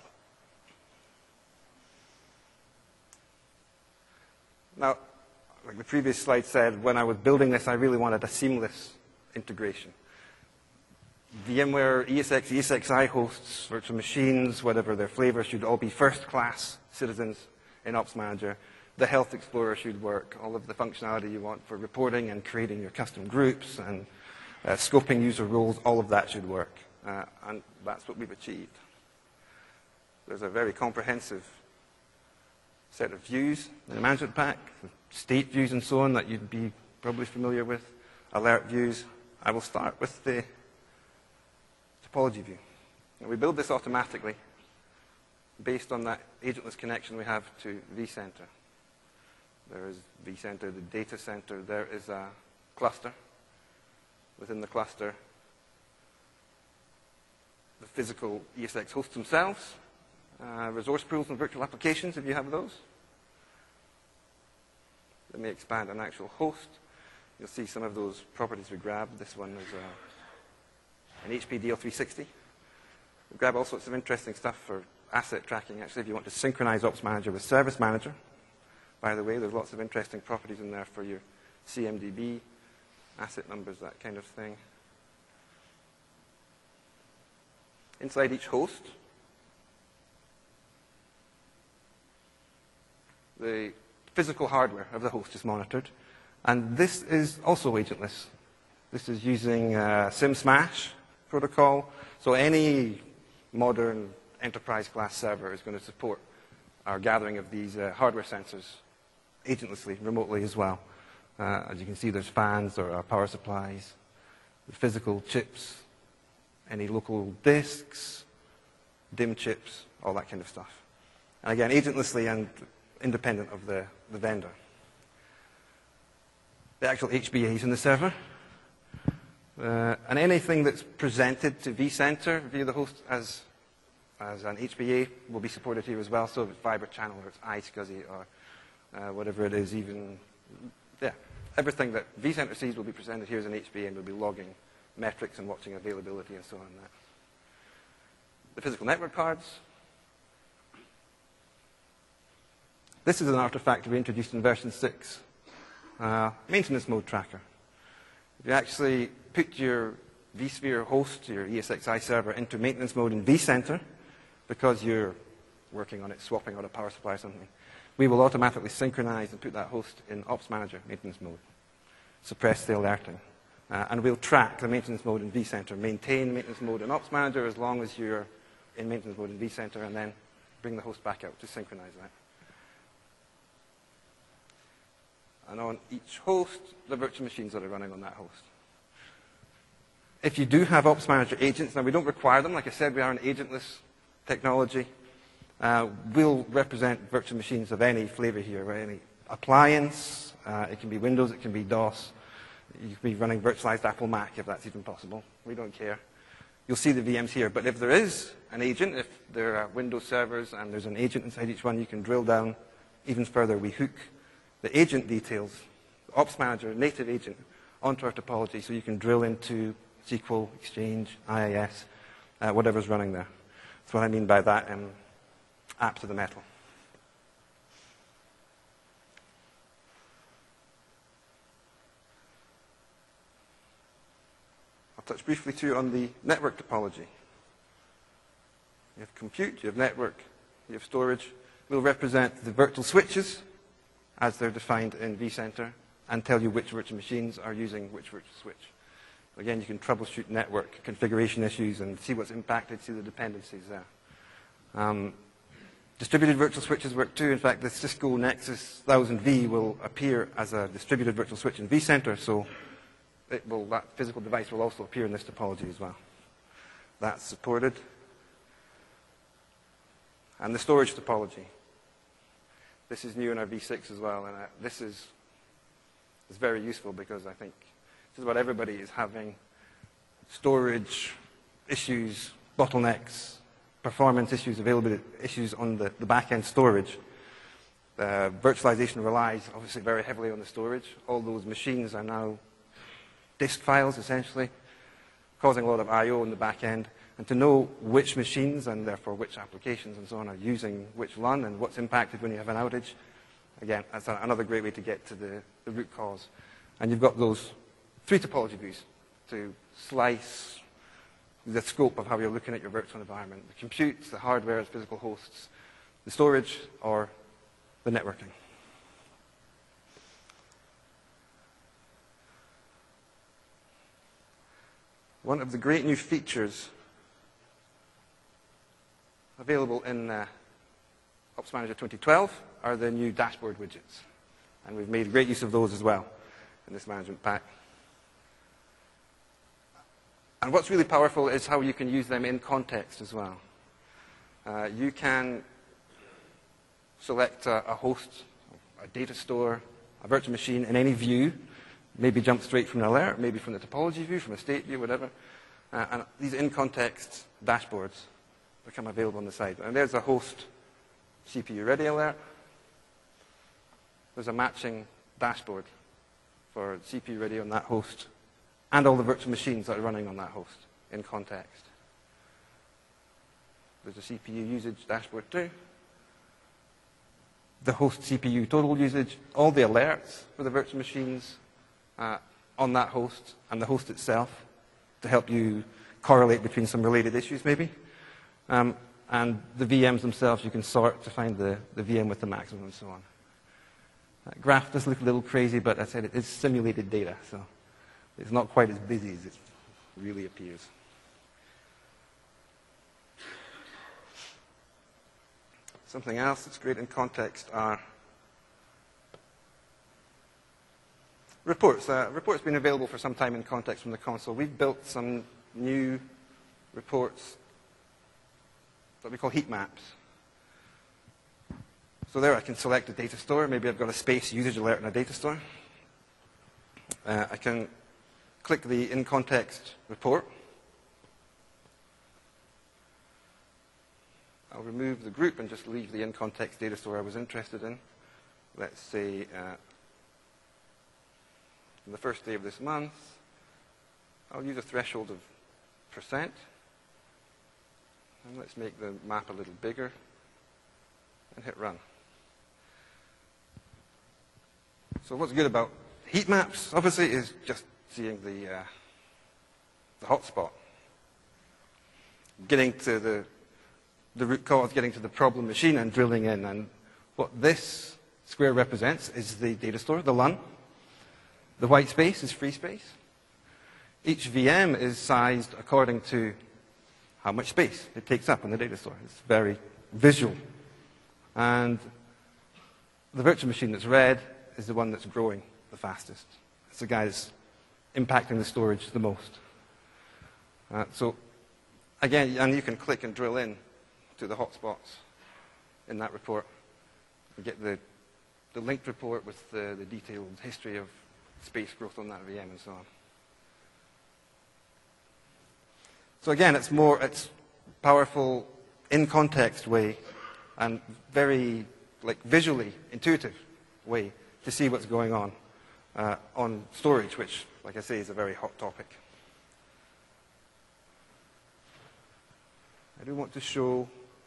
Now, like the previous slide said, when I was building this, I really wanted a seamless integration. VMware, E S X, E S X i hosts, virtual machines, whatever their flavor, should all be first-class citizens in Ops Manager. The Health Explorer should work. All of the functionality you want for reporting and creating your custom groups and uh, scoping user roles, all of that should work. Uh, and that's what we've achieved. There's a very comprehensive set of views in the management pack, state views and so on that you'd be probably familiar with, alert views. I will start with the topology view. And we build this automatically based on that agentless connection we have to vCenter. There is vCenter, the data center. There is a cluster. Within the cluster, the physical E S X hosts themselves, uh, resource pools and virtual applications, if you have those. Let me expand an actual host. You'll see some of those properties we grabbed. This one is uh, an H P D L three sixty. We grab all sorts of interesting stuff for asset tracking, actually, if you want to synchronize Ops Manager with Service Manager. By the way, there's lots of interesting properties in there for your C M D B, asset numbers, that kind of thing. Inside each host, the physical hardware of the host is monitored. And this is also agentless. This is using uh, SIM-Smash protocol. So any modern enterprise-class server is going to support our gathering of these uh, hardware sensors agentlessly, remotely as well. Uh, as you can see, there's fans or uh, power supplies, the physical chips, any local disks, D I M chips, all that kind of stuff. And again, agentlessly and independent of the, the vendor. The actual H B A is in the server. Uh, and anything that's presented to vCenter via the host as, as an H B A will be supported here as well. So if it's Fiber Channel or it's iSCSI or uh, whatever it is, even, yeah, everything that vCenter sees will be presented here as an H B A, and we'll be logging metrics and watching availability and so on. That. The physical network cards. This is an artifact we introduced in version six, uh, maintenance mode tracker. If you actually put your vSphere host, your E S X i server, into maintenance mode in vCenter, because you're working on it, swapping out a power supply or something, we will automatically synchronize and put that host in Ops Manager maintenance mode, suppress the alerting. Uh, and we'll track the maintenance mode in vCenter, maintain maintenance mode in Ops Manager as long as you're in maintenance mode in vCenter, and then bring the host back out to synchronize that. And on each host, the virtual machines that are running on that host. If you do have Ops Manager agents, now we don't require them. Like I said, we are an agentless technology. Uh, we'll represent virtual machines of any flavor here, right? Any appliance. Uh, it can be Windows, it can be DOS. You could be running virtualized Apple Mac if that's even possible. We don't care. You'll see the V Ms here. But if there is an agent, if there are Windows servers and there's an agent inside each one, you can drill down even further. We hook the agent details, the Ops Manager, native agent, onto our topology so you can drill into S Q L, Exchange, I I S, uh, whatever's running there. That's what I mean by that um, app to the metal. I'll touch briefly too on the network topology. You have compute, you have network, you have storage. We'll represent the virtual switches as they're defined in vCenter and tell you which virtual machines are using which virtual switch. Again, you can troubleshoot network configuration issues and see what's impacted, see the dependencies there. Um, distributed virtual switches work too. In fact, the Cisco Nexus one thousand V will appear as a distributed virtual switch in vCenter, so it will, that physical device will also appear in this topology as well. that's supported. And the storage topology. This is new in our v six as well, and uh, this is, is very useful because I think this is what everybody is having: storage issues, bottlenecks, performance issues, availability issues on the, the back-end storage. Uh, virtualization relies obviously very heavily on the storage. All those machines are now disk files, essentially, causing a lot of I O in the back end. And to know which machines, and therefore which applications and so on, are using which L U N and what's impacted when you have an outage, again, that's a, another great way to get to the, the root cause. And you've got those three topology views to slice the scope of how you're looking at your virtual environment: the compute, the hardware, the physical hosts, the storage, or the networking. One of the great new features available in uh, Ops Manager twenty twelve are the new dashboard widgets. And we've made great use of those as well in this management pack. And what's really powerful is how you can use them in context as well. Uh, you can select a, a host, a data store, a virtual machine in any view, maybe jump straight from an alert, maybe from the topology view, from a state view, whatever. Uh, and these in-context dashboards become available on the side. And there's a host C P U ready alert. There's a matching dashboard for C P U ready on that host and all the virtual machines that are running on that host in context. There's a C P U usage dashboard too. The host C P U total usage, all the alerts for the virtual machines uh, on that host and the host itself to help you correlate between some related issues maybe. Um, and the V Ms themselves, you can sort to find the, the V M with the maximum and so on. That graph does look a little crazy, but as I said, it is simulated data, so it's not quite as busy as it really appears. Something else that's great in context are reports. Uh, reports have been available for some time in context from the console. We've built some new reports that we call heat maps. So there I can select a data store. Maybe I've got a space usage alert in a data store. Uh, I can click the in-context report. I'll remove the group and just leave the in-context data store I was interested in. Let's say uh, on the first day of this month, I'll use a threshold of percent. And let's make the map a little bigger and hit run. So what's good about heat maps, obviously, is just seeing the, uh, the hotspot. Getting to the, the root cause, getting to the problem machine and drilling in. And what this square represents is the data store, the L U N. The white space is free space. Each V M is sized according to how much space it takes up in the data store. It's very visual. And the virtual machine that's red is the one that's growing the fastest. It's the guy that's impacting the storage the most. Uh, so again, and you can click and drill in to the hotspots in that report. You get the, the linked report with the, the detailed history of space growth on that V M and so on. So again, it's more, it's powerful in-context way and very like visually intuitive way to see what's going on uh, on storage, which, like I say, is a very hot topic. I do want to show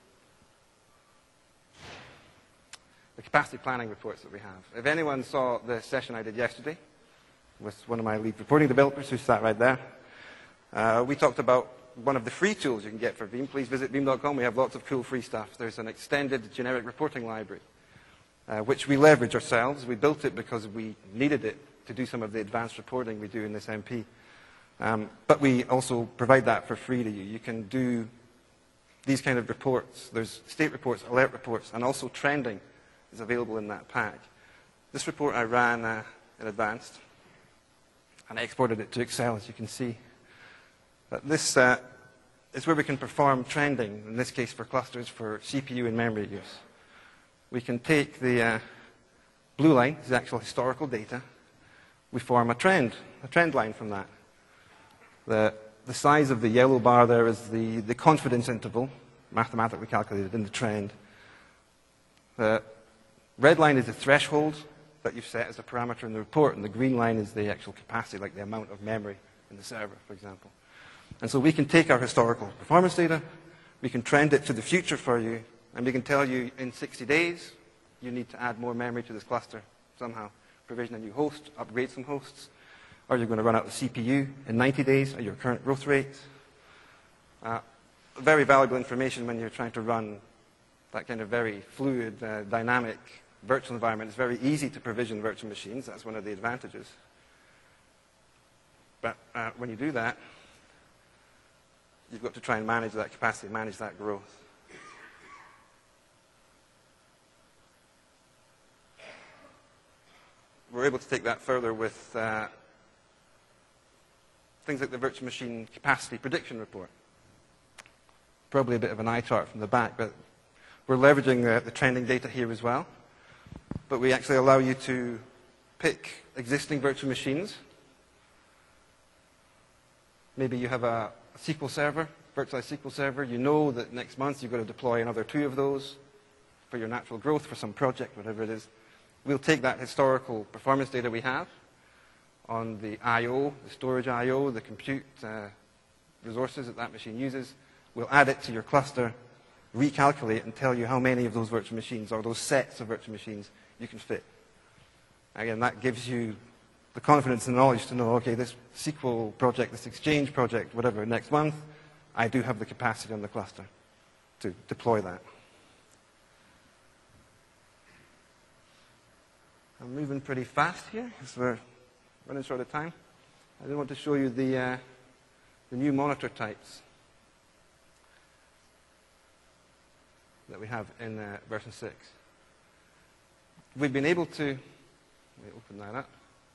the capacity planning reports that we have. If anyone saw the session I did yesterday with one of my lead reporting developers who sat right there, uh, we talked about one of the free tools you can get for Veeam. Please visit veeam dot com. We have lots of cool free stuff. There's an extended generic reporting library, uh, which we leverage ourselves. We built it because we needed it to do some of the advanced reporting we do in this M P. Um, but we also provide that for free to you. You can do these kind of reports. There's state reports, alert reports, and also trending is available in that pack. This report I ran uh, in advanced, and I exported it to Excel, as you can see. But this, uh, is where we can perform trending, in this case for clusters for C P U and memory use. We can take the uh, blue line, this is actual historical data. We form a trend, a trend line from that. The, the size of the yellow bar there is the, the confidence interval, mathematically calculated in the trend. The red line is the threshold that you've set as a parameter in the report, and the green line is the actual capacity, like the amount of memory in the server, for example. And so we can take our historical performance data, we can trend it to the future for you, and we can tell you in sixty days, you need to add more memory to this cluster somehow. Provision a new host, upgrade some hosts, or you're going to run out of C P U in ninety days at your current growth rate. Uh, very valuable information when you're trying to run that kind of very fluid, uh, dynamic virtual environment. It's very easy to provision virtual machines. That's one of the advantages. But uh, when you do that, you've got to try and manage that capacity, manage that growth. We're able to take that further with uh, things like the virtual machine capacity prediction report. Probably a bit of an eye chart from the back, but we're leveraging the, the trending data here as well. But we actually allow you to pick existing virtual machines. Maybe you have a, a S Q L server, virtualized S Q L server. You know that next month you've got to deploy another two of those for your natural growth, for some project, whatever it is. We'll take that historical performance data we have on the I O, the storage I O, the compute uh, resources that that machine uses. We'll add it to your cluster, recalculate, and tell you how many of those virtual machines or those sets of virtual machines you can fit. Again, that gives you the confidence and knowledge to know, okay, this S Q L project, this Exchange project, whatever, next month, I do have the capacity on the cluster to deploy that. I'm moving pretty fast here because we're running short of time. I did want to show you the, uh, the new monitor types that we have in uh, version six. We've been able to, let me open that up.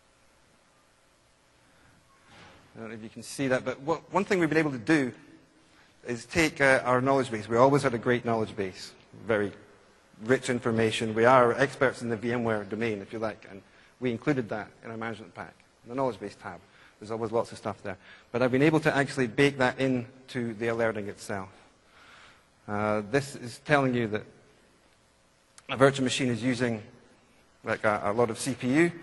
I don't know if you can see that, but what, one thing we've been able to do is take uh, our knowledge base. We always had a great knowledge base, very rich information. We are experts in the VMware domain, if you like, and we included that in our management pack, in the knowledge base tab. There's always lots of stuff there. But I've been able to actually bake that into the alerting itself. Uh, this is telling you that a virtual machine is using like a, a lot of C P U.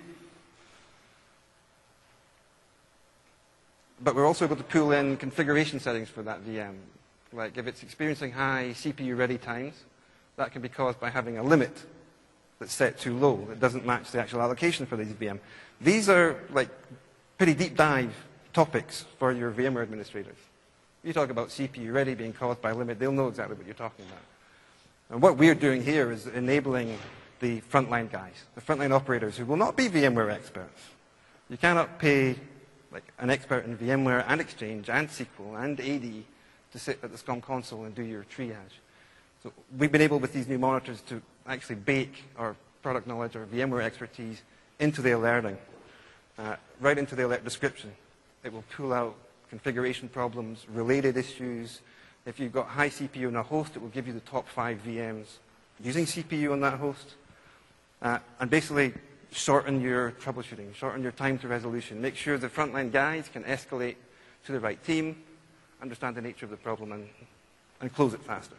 But we're also able to pull in configuration settings for that V M. Like if it's experiencing high C P U ready times, that can be caused by having a limit that's set too low, that doesn't match the actual allocation for these V M. These are like pretty deep dive topics for your VMware administrators. You talk about C P U ready being caused by a limit, they'll know exactly what you're talking about. And what we're doing here is enabling the frontline guys, the frontline operators who will not be VMware experts. You cannot pay like an expert in VMware and Exchange and S Q L and A D to sit at the SCOM console and do your triage. So we've been able with these new monitors to actually bake our product knowledge or VMware expertise into the alerting, uh, right into the alert description. It will pull out configuration problems, related issues. If you've got high C P U on a host, it will give you the top five V Ms using C P U on that host. Uh, and basically shorten your troubleshooting, shorten your time to resolution. Make sure the frontline guys can escalate to the right team, understand the nature of the problem, and, and close it faster.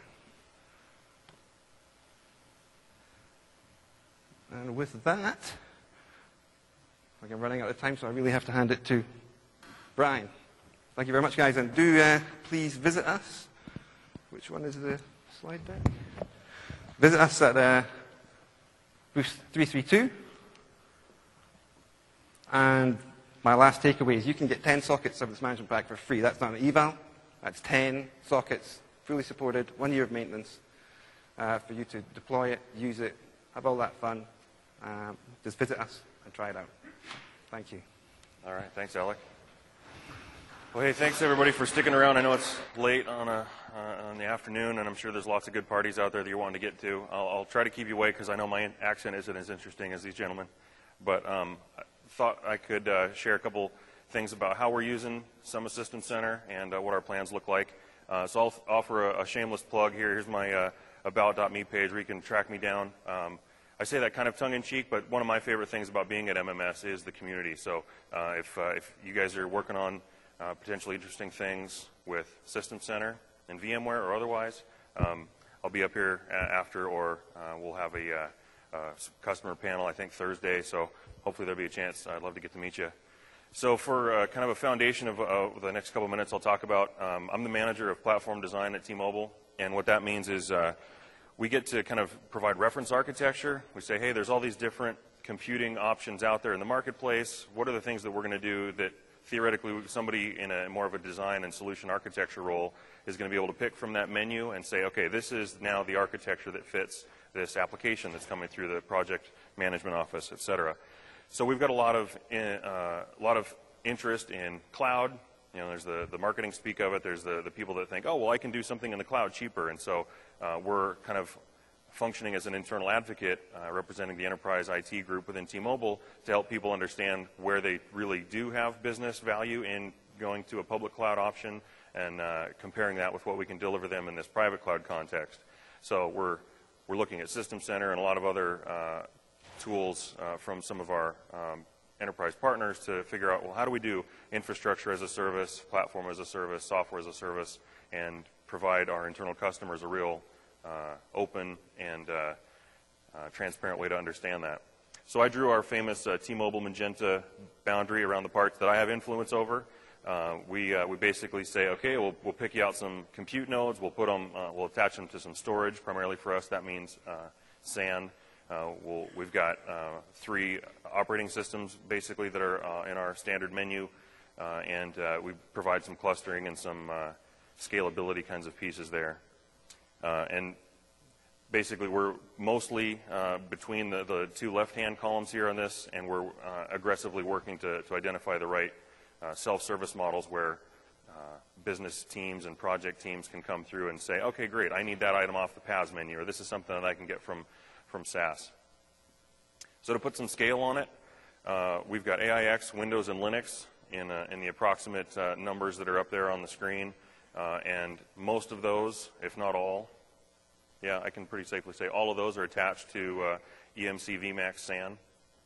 And with that, like I'm running out of time, so I really have to hand it to Brian. Thank you very much, guys. And do uh, please visit us. Which one is the slide deck? Visit us at uh, booth three three two. And my last takeaway is you can get ten sockets of this management pack for free. That's not an eval. That's ten sockets, fully supported, one year of maintenance uh, for you to deploy it, use it, have all that fun. Um, just visit us and try it out. Thank you. All right. Thanks, Alec. Well, hey, thanks everybody for sticking around. I know it's late on a uh, on the afternoon, and I'm sure there's lots of good parties out there that you're wanting to get to. I'll, I'll try to keep you awake because I know my accent isn't as interesting as these gentlemen. But um, I thought I could uh, share a couple things about how we're using Summit Systems Center and uh, what our plans look like. Uh, so I'll offer a, a shameless plug here. Here's my uh, about dot me page where you can track me down. Um, I say that kind of tongue-in-cheek, but one of my favorite things about being at M M S is the community. So uh, if, uh, if you guys are working on uh, potentially interesting things with System Center and VMware or otherwise, um, I'll be up here after, or uh, we'll have a uh, uh, customer panel, I think, Thursday. So hopefully there'll be a chance. I'd love to get to meet you. So for uh, kind of a foundation of uh, the next couple minutes I'll talk about, um, I'm the manager of platform design at T-Mobile. And what that means is uh, we get to kind of provide reference architecture. We say, hey, there's all these different computing options out there in the marketplace. What are the things that we're going to do that theoretically somebody in a more of a design and solution architecture role is going to be able to pick from that menu and say, okay, this is now the architecture that fits this application that's coming through the project management office, et cetera. So we've got a lot of, uh, a lot of interest in cloud. You know, there's the, the marketing speak of it. There's the, the people that think, oh, well, I can do something in the cloud cheaper. And so uh, we're kind of functioning as an internal advocate, uh, representing the enterprise I T group within T-Mobile to help people understand where they really do have business value in going to a public cloud option and uh, comparing that with what we can deliver them in this private cloud context. So we're, we're looking at System Center and a lot of other uh, tools uh, from some of our um, enterprise partners to figure out, well, how do we do infrastructure as a service, platform as a service, software as a service, and provide our internal customers a real uh, open and uh, uh, transparent way to understand that. So I drew our famous uh, T-Mobile Magenta boundary around the parts that I have influence over. Uh, we, uh, we basically say, okay, we'll, we'll pick you out some compute nodes, we'll put them, uh, we'll attach them to some storage. Primarily for us, that means uh, S A N. Uh, we'll, we've got uh, three operating systems basically that are uh, in our standard menu, uh, and uh, we provide some clustering and some uh, scalability kinds of pieces there. Uh, and basically we're mostly uh, between the, the two left-hand columns here on this, and we're uh, aggressively working to, to identify the right uh, self-service models where uh, business teams and project teams can come through and say, okay, great, I need that item off the P A S menu, or this is something that I can get from from SaaS. So to put some scale on it, uh, we've got A I X, Windows, and Linux in, uh, in the approximate uh, numbers that are up there on the screen. Uh, and most of those, if not all, yeah, I can pretty safely say all of those are attached to uh, E M C V MAX S A N.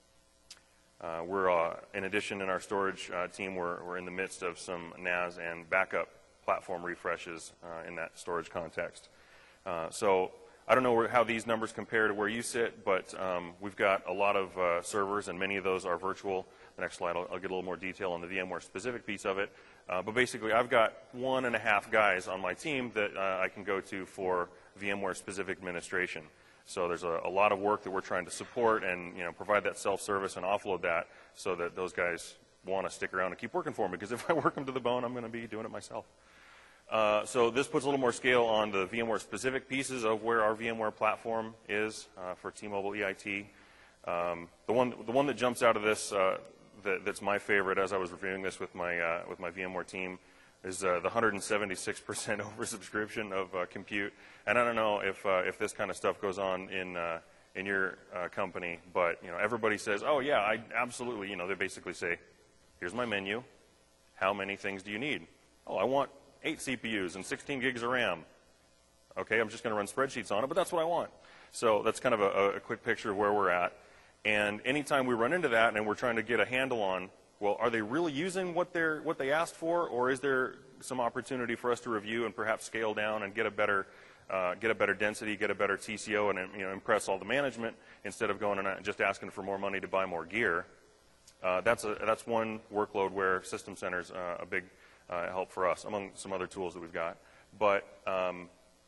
Uh, we're, uh, in addition, in our storage uh, team, we're, we're in the midst of some N A S and backup platform refreshes uh, in that storage context. Uh, so I don't know where, how these numbers compare to where you sit, but um, we've got a lot of uh, servers, and many of those are virtual. The next slide, I'll, I'll get a little more detail on the VMware specific piece of it. Uh, but basically, I've got one and a half guys on my team that uh, I can go to for VMware specific administration. So there's a, a lot of work that we're trying to support and you know provide that self-service and offload that so that those guys want to stick around and keep working for me, because if I work them to the bone, I'm going to be doing it myself. Uh, so this puts a little more scale on the VMware specific pieces of where our VMware platform is uh, for T-Mobile E I T. Um, the one, the one that jumps out of this, uh, that, that's my favorite as I was reviewing this with my uh, with my VMware team, is uh, the one hundred seventy-six percent oversubscription of uh, compute. And I don't know if uh, if this kind of stuff goes on in uh, in your uh, company, but you know everybody says, oh yeah, I absolutely. You know they basically say, here's my menu. How many things do you need? Oh, I want eight C P Us and sixteen gigs of RAM. Okay, I'm just going to run spreadsheets on it, but that's what I want. So that's kind of a, a quick picture of where we're at. And anytime we run into that and we're trying to get a handle on, well, are they really using what they're what they asked for, or is there some opportunity for us to review and perhaps scale down and get a better uh, get a better density, get a better T C O, and you know impress all the management instead of going and just asking for more money to buy more gear? Uh, that's a that's one workload where System Center's uh, a big Uh, help for us, among some other tools that we've got. But um,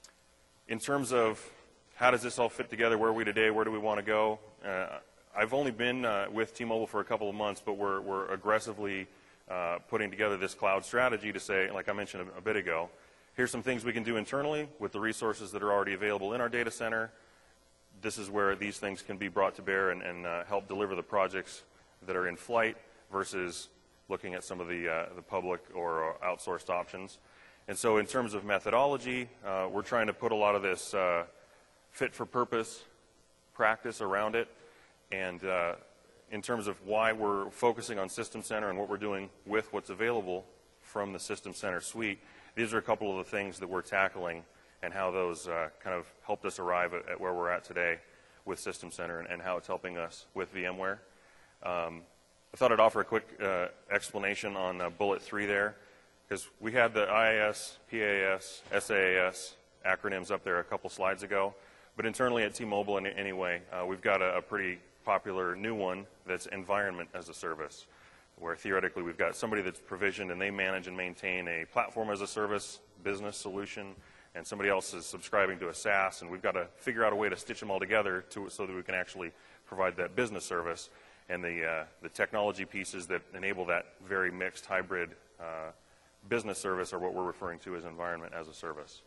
in terms of how does this all fit together, where are we today, where do we want to go? Uh, I've only been uh, with T-Mobile for a couple of months, but we're, we're aggressively uh, putting together this cloud strategy to say, like I mentioned a, a bit ago, here's some things we can do internally with the resources that are already available in our data center. This is where these things can be brought to bear and, and uh, help deliver the projects that are in flight versus looking at some of the, uh, the public or outsourced options. And so in terms of methodology, uh, we're trying to put a lot of this uh, fit-for-purpose practice around it. And uh, in terms of why we're focusing on System Center and what we're doing with what's available from the System Center suite, these are a couple of the things that we're tackling and how those uh, kind of helped us arrive at, at where we're at today with System Center and, and how it's helping us with VMware. Um, I thought I'd offer a quick uh, explanation on uh, bullet three there, because we had the I A S, P A S, S A A S acronyms up there a couple slides ago, but internally at T-Mobile in, anyway, uh, we've got a, a pretty popular new one that's environment as a service, where theoretically we've got somebody that's provisioned and they manage and maintain a platform as a service business solution, and somebody else is subscribing to a SaaS, and we've got to figure out a way to stitch them all together to, so that we can actually provide that business service and the, uh, the technology pieces that enable that very mixed hybrid uh, business service are what we're referring to as environment as a service.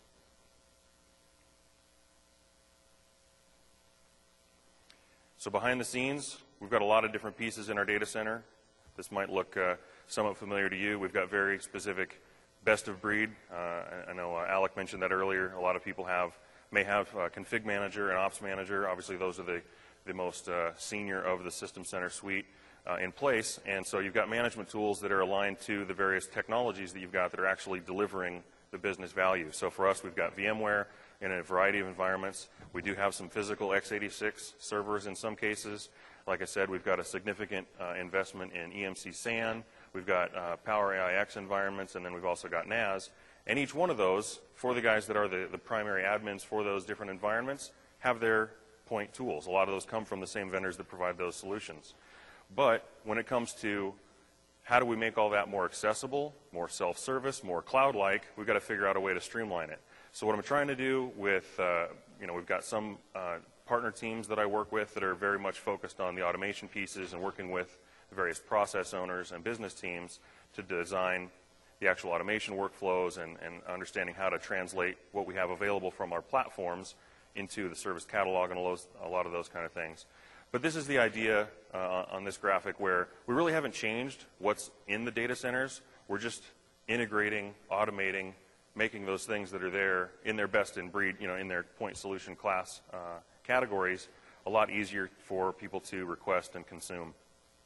So behind the scenes, we've got a lot of different pieces in our data center. This might look uh, somewhat familiar to you. We've got very specific best of breed. Uh, I know uh, Alec mentioned that earlier. A lot of people have may have a config manager and ops manager. Obviously, those are the, the most uh, senior of the System Center suite uh, in place. And so you've got management tools that are aligned to the various technologies that you've got that are actually delivering the business value. So for us, we've got VMware in a variety of environments. We do have some physical x eighty-six servers in some cases. Like I said, we've got a significant uh, investment in E M C S A N. We've got uh, Power A I X environments, and then we've also got N A S. And each one of those, for the guys that are the, the primary admins for those different environments, have their point tools. A lot of those come from the same vendors that provide those solutions. But when it comes to how do we make all that more accessible, more self-service, more cloud-like, we've got to figure out a way to streamline it. So what I'm trying to do with, uh, you know, we've got some uh, partner teams that I work with that are very much focused on the automation pieces and working with the various process owners and business teams to design the actual automation workflows and, and understanding how to translate what we have available from our platforms into the service catalog and a lot of those kind of things. But this is the idea uh, on this graphic where we really haven't changed what's in the data centers. We're just integrating, automating, making those things that are there in their best in breed, you know, in their point solution class uh, categories a lot easier for people to request and consume.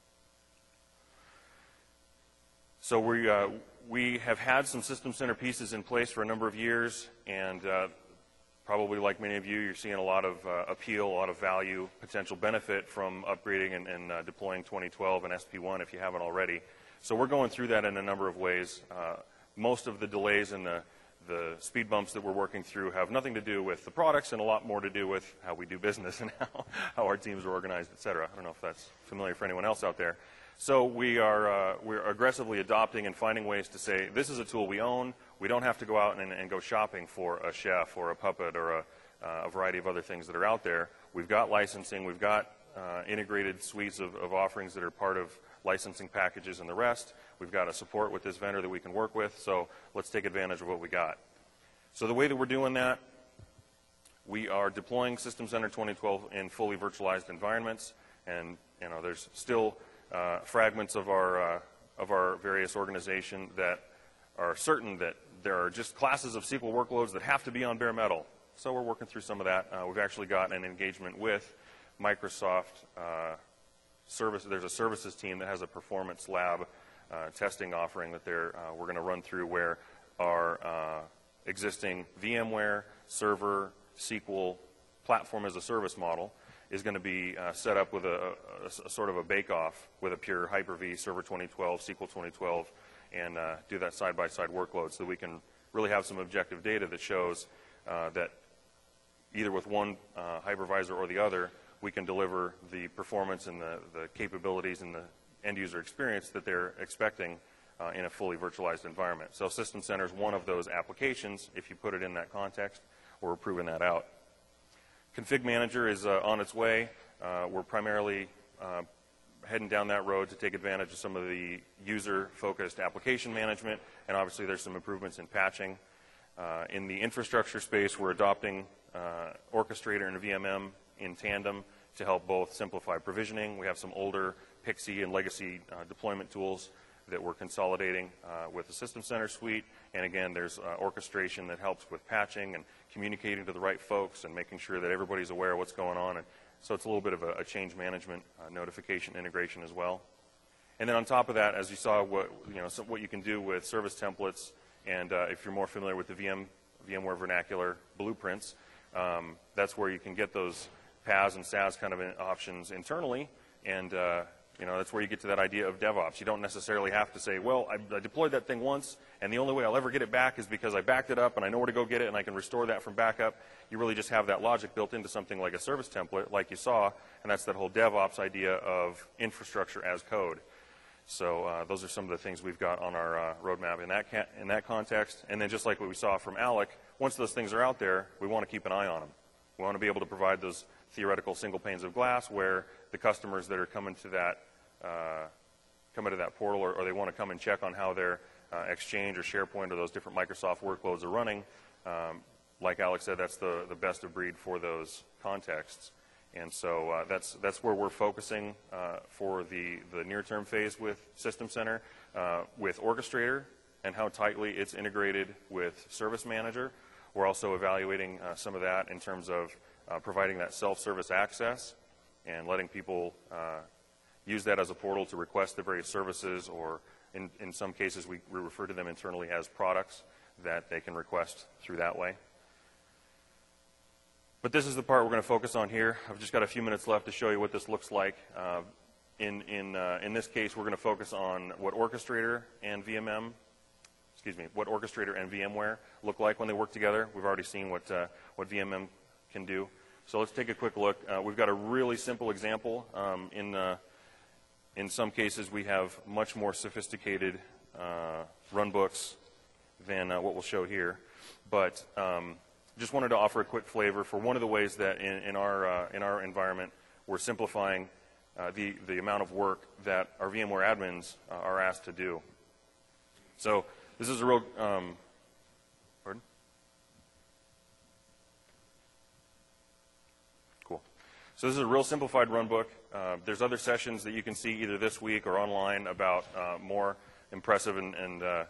So we, uh, we have had some System Center pieces in place for a number of years, and uh, probably like many of you, you're seeing a lot of uh, appeal, a lot of value, potential benefit from upgrading and, and uh, deploying twenty twelve and S P one if you haven't already. So we're going through that in a number of ways. Uh, most of the delays and the, the speed bumps that we're working through have nothing to do with the products and a lot more to do with how we do business and how, how our teams are organized, et cetera. I don't know if that's familiar for anyone else out there. So we are uh, we're aggressively adopting and finding ways to say, this is a tool we own. We don't have to go out and, and go shopping for a Chef or a Puppet or a, uh, a variety of other things that are out there. We've got licensing. We've got uh, integrated suites of, of offerings that are part of licensing packages and the rest. We've got a support with this vendor that we can work with. So let's take advantage of what we got. So the way that we're doing that, we are deploying System Center twenty twelve in fully virtualized environments. And you know, there's still Uh, fragments of our uh, of our various organization that are certain that there are just classes of S Q L workloads that have to be on bare metal. So we're working through some of that. Uh, we've actually got an engagement with Microsoft uh, service. There's a services team that has a performance lab uh, testing offering that they're uh, we're going to run through where our uh, existing VMware server S Q L platform as a service model is going to be uh, set up with a, a, a sort of a bake-off with a pure Hyper-V Server twenty twelve, S Q L twenty twelve, and uh, do that side-by-side workload so that we can really have some objective data that shows uh, that either with one uh, hypervisor or the other, we can deliver the performance and the, the capabilities and the end-user experience that they're expecting uh, in a fully virtualized environment. So System Center is one of those applications. If you put it in that context, we're proving that out. Config Manager is uh, on its way. Uh, we're primarily uh, heading down that road to take advantage of some of the user-focused application management, and obviously there's some improvements in patching. Uh, in the infrastructure space, we're adopting uh, Orchestrator and V M M in tandem to help both simplify provisioning. We have some older Pixie and legacy uh, deployment tools that we're consolidating uh, with the System Center suite. And again, there's uh, orchestration that helps with patching and communicating to the right folks and making sure that everybody's aware of what's going on. And so it's a little bit of a, a change management uh, notification integration as well. And then on top of that, as you saw, what you know, so what you can do with service templates And uh, if you're more familiar with the V M, VMware vernacular blueprints, um, that's where you can get those P A S and S A S kind of in options internally, and uh, you know, that's where you get to that idea of DevOps. You don't necessarily have to say, well, I, I deployed that thing once, and the only way I'll ever get it back is because I backed it up, and I know where to go get it, and I can restore that from backup. You really just have that logic built into something like a service template, like you saw, and that's that whole DevOps idea of infrastructure as code. So uh, those are some of the things we've got on our uh, roadmap in that, in that context. And then just like what we saw from Alec, once those things are out there, we want to keep an eye on them. We want to be able to provide those theoretical single panes of glass where the customers that are coming to that uh, coming to that portal, or, or they want to come and check on how their uh, Exchange or SharePoint or those different Microsoft workloads are running. Um, like Alex said, that's the, the best of breed for those contexts. And so uh, that's, that's where we're focusing uh, for the, the near-term phase with System Center, uh, with Orchestrator and how tightly it's integrated with Service Manager. We're also evaluating uh, some of that in terms of uh, providing that self-service access and letting people uh, use that as a portal to request the various services, or in, in some cases we, we refer to them internally as products that they can request through that way. But this is the part we're going to focus on here. I've just got a few minutes left to show you what this looks like. Uh, in, in, uh, in this case, we're going to focus on what Orchestrator and V M M, excuse me, what Orchestrator and VMware look like when they work together. We've already seen what, uh, what V M M can do. So let's take a quick look. Uh, we've got a really simple example. Um, in, uh, in some cases, we have much more sophisticated uh, runbooks than uh, what we'll show here. But um, just wanted to offer a quick flavor for one of the ways that in, in, our, uh, in our environment we're simplifying uh, the, the amount of work that our VMware admins uh, are asked to do. So this is a real, um, pardon? Cool. So this is a real simplified runbook. Uh, there's other sessions that you can see either this week or online about uh, more impressive and, and uh,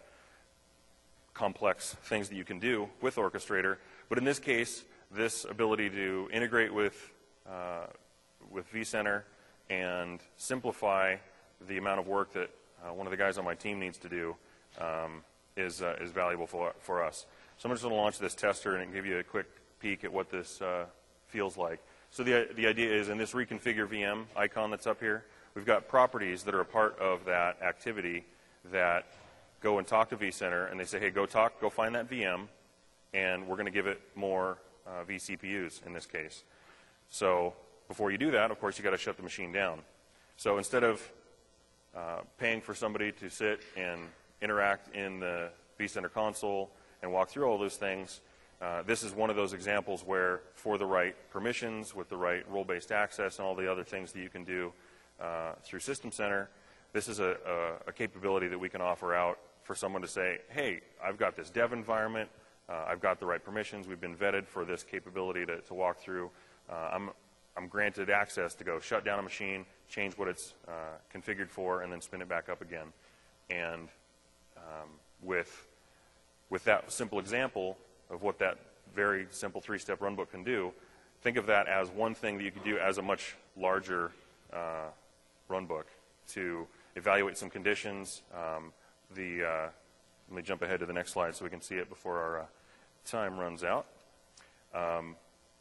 complex things that you can do with Orchestrator. But in this case, this ability to integrate with, uh, with vCenter and simplify the amount of work that uh, one of the guys on my team needs to do um, is, uh, is valuable for, for us. So I'm just going to launch this tester and give you a quick peek at what this uh, feels like. So the, the idea is in this reconfigure V M icon that's up here, we've got properties that are a part of that activity that go and talk to vCenter, and they say, hey, go talk, go find that V M, and we're going to give it more uh, vCPUs in this case. So before you do that, of course, you've got to shut the machine down. So instead of uh, paying for somebody to sit and interact in the vCenter console and walk through all those things, uh, this is one of those examples where for the right permissions, with the right role-based access and all the other things that you can do uh, through System Center, this is a, a, a capability that we can offer out for someone to say, hey, I've got this dev environment, uh, I've got the right permissions, we've been vetted for this capability to, to walk through. Uh, I'm, I'm granted access to go shut down a machine, change what it's uh, configured for, and then spin it back up again. And um, with, with that simple example of what that very simple three-step runbook can do, think of that as one thing that you could do as a much larger uh, runbook to evaluate some conditions. Um, the, uh, let me jump ahead to the next slide so we can see it before our uh, time runs out. Um,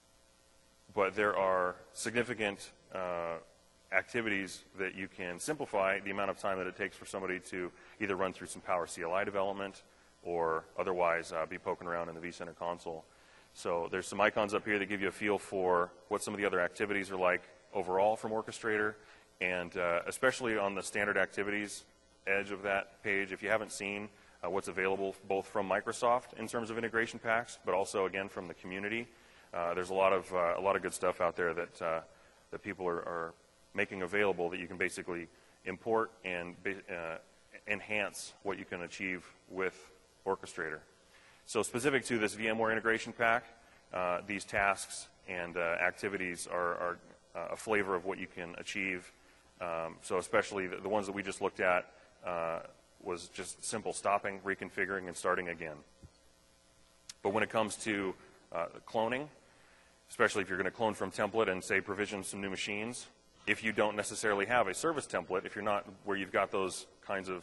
but there are significant uh, activities that you can simplify the amount of time that it takes for somebody to either run through some Power C L I development or otherwise uh, be poking around in the vCenter console. So there's some icons up here that give you a feel for what some of the other activities are like overall from Orchestrator. And uh, especially on the standard activities edge of that page, if you haven't seen uh, what's available both from Microsoft in terms of integration packs, but also, again, from the community, uh, there's a lot of uh, a lot of good stuff out there that uh, that people are, are making available that you can basically import and uh, enhance what you can achieve with Orchestrator. So specific to this VMware integration pack, uh, these tasks and uh, activities are, are uh, a flavor of what you can achieve. Um, so especially the, the ones that we just looked at uh, was just simple stopping, reconfiguring, and starting again. But when it comes to uh, cloning, especially if you're going to clone from template and, say, provision some new machines, if you don't necessarily have a service template, if you're not where you've got those kinds of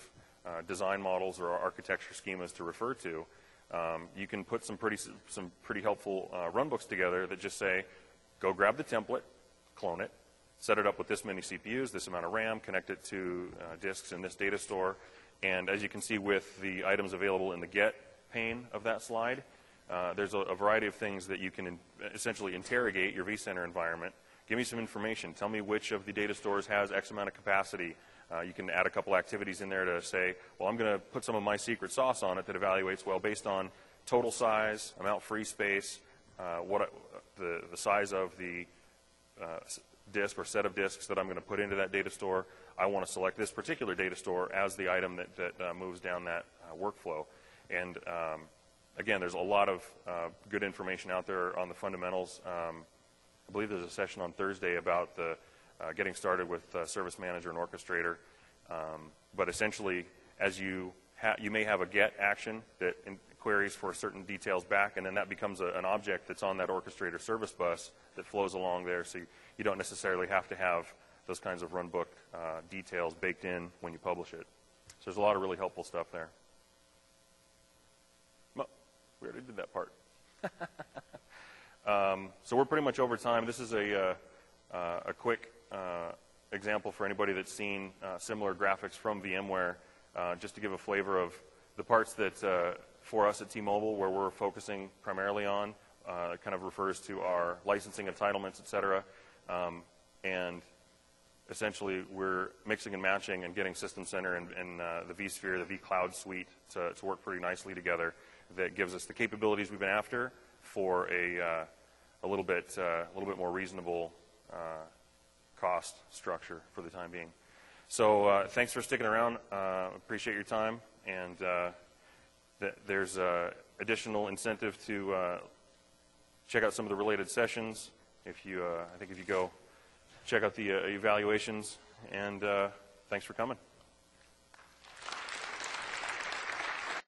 uh, design models or architecture schemas to refer to, um, you can put some pretty, some pretty helpful uh, runbooks together that just say, go grab the template, clone it, set it up with this many C P Us, this amount of RAM, connect it to uh, disks in this data store, and as you can see with the items available in the get pane of that slide, uh, there's a, a variety of things that you can in, essentially interrogate your vCenter environment. Give me some information. Tell me which of the data stores has X amount of capacity. Uh, you can add a couple activities in there to say, well, I'm going to put some of my secret sauce on it that evaluates, well, based on total size, amount free space, uh, what uh, the, the size of the uh, disk or set of disks that I'm going to put into that data store. I want to select this particular data store as the item that, that uh, moves down that uh, workflow. And um, again, there's a lot of uh, good information out there on the fundamentals. Um, I believe there's a session on Thursday about the uh, getting started with uh, Service Manager and Orchestrator. Um, but essentially, as you ha you may have a get action that in queries for certain details back, and then that becomes a, an object that's on that Orchestrator service bus that flows along there. So you, you don't necessarily have to have those kinds of runbook uh, details baked in when you publish it. So there's a lot of really helpful stuff there. Oh, we already did that part. um, so we're pretty much over time. This is a, uh, uh, a quick uh, example for anybody that's seen uh, similar graphics from VMware, uh, just to give a flavor of the parts that, uh, for us at T-Mobile, where we're focusing primarily on, uh, kind of refers to our licensing entitlements, et cetera. Um, and essentially, we're mixing and matching and getting System Center and, and uh, the vSphere, the vCloud suite to, to work pretty nicely together. That gives us the capabilities we've been after for a, uh, a little bit, uh, a little bit more reasonable uh, cost structure for the time being. So uh, thanks for sticking around. Uh, appreciate your time. And uh, th there's uh, additional incentive to uh, check out some of the related sessions. If you, uh, I think if you go check out the uh, evaluations. And uh, thanks for coming.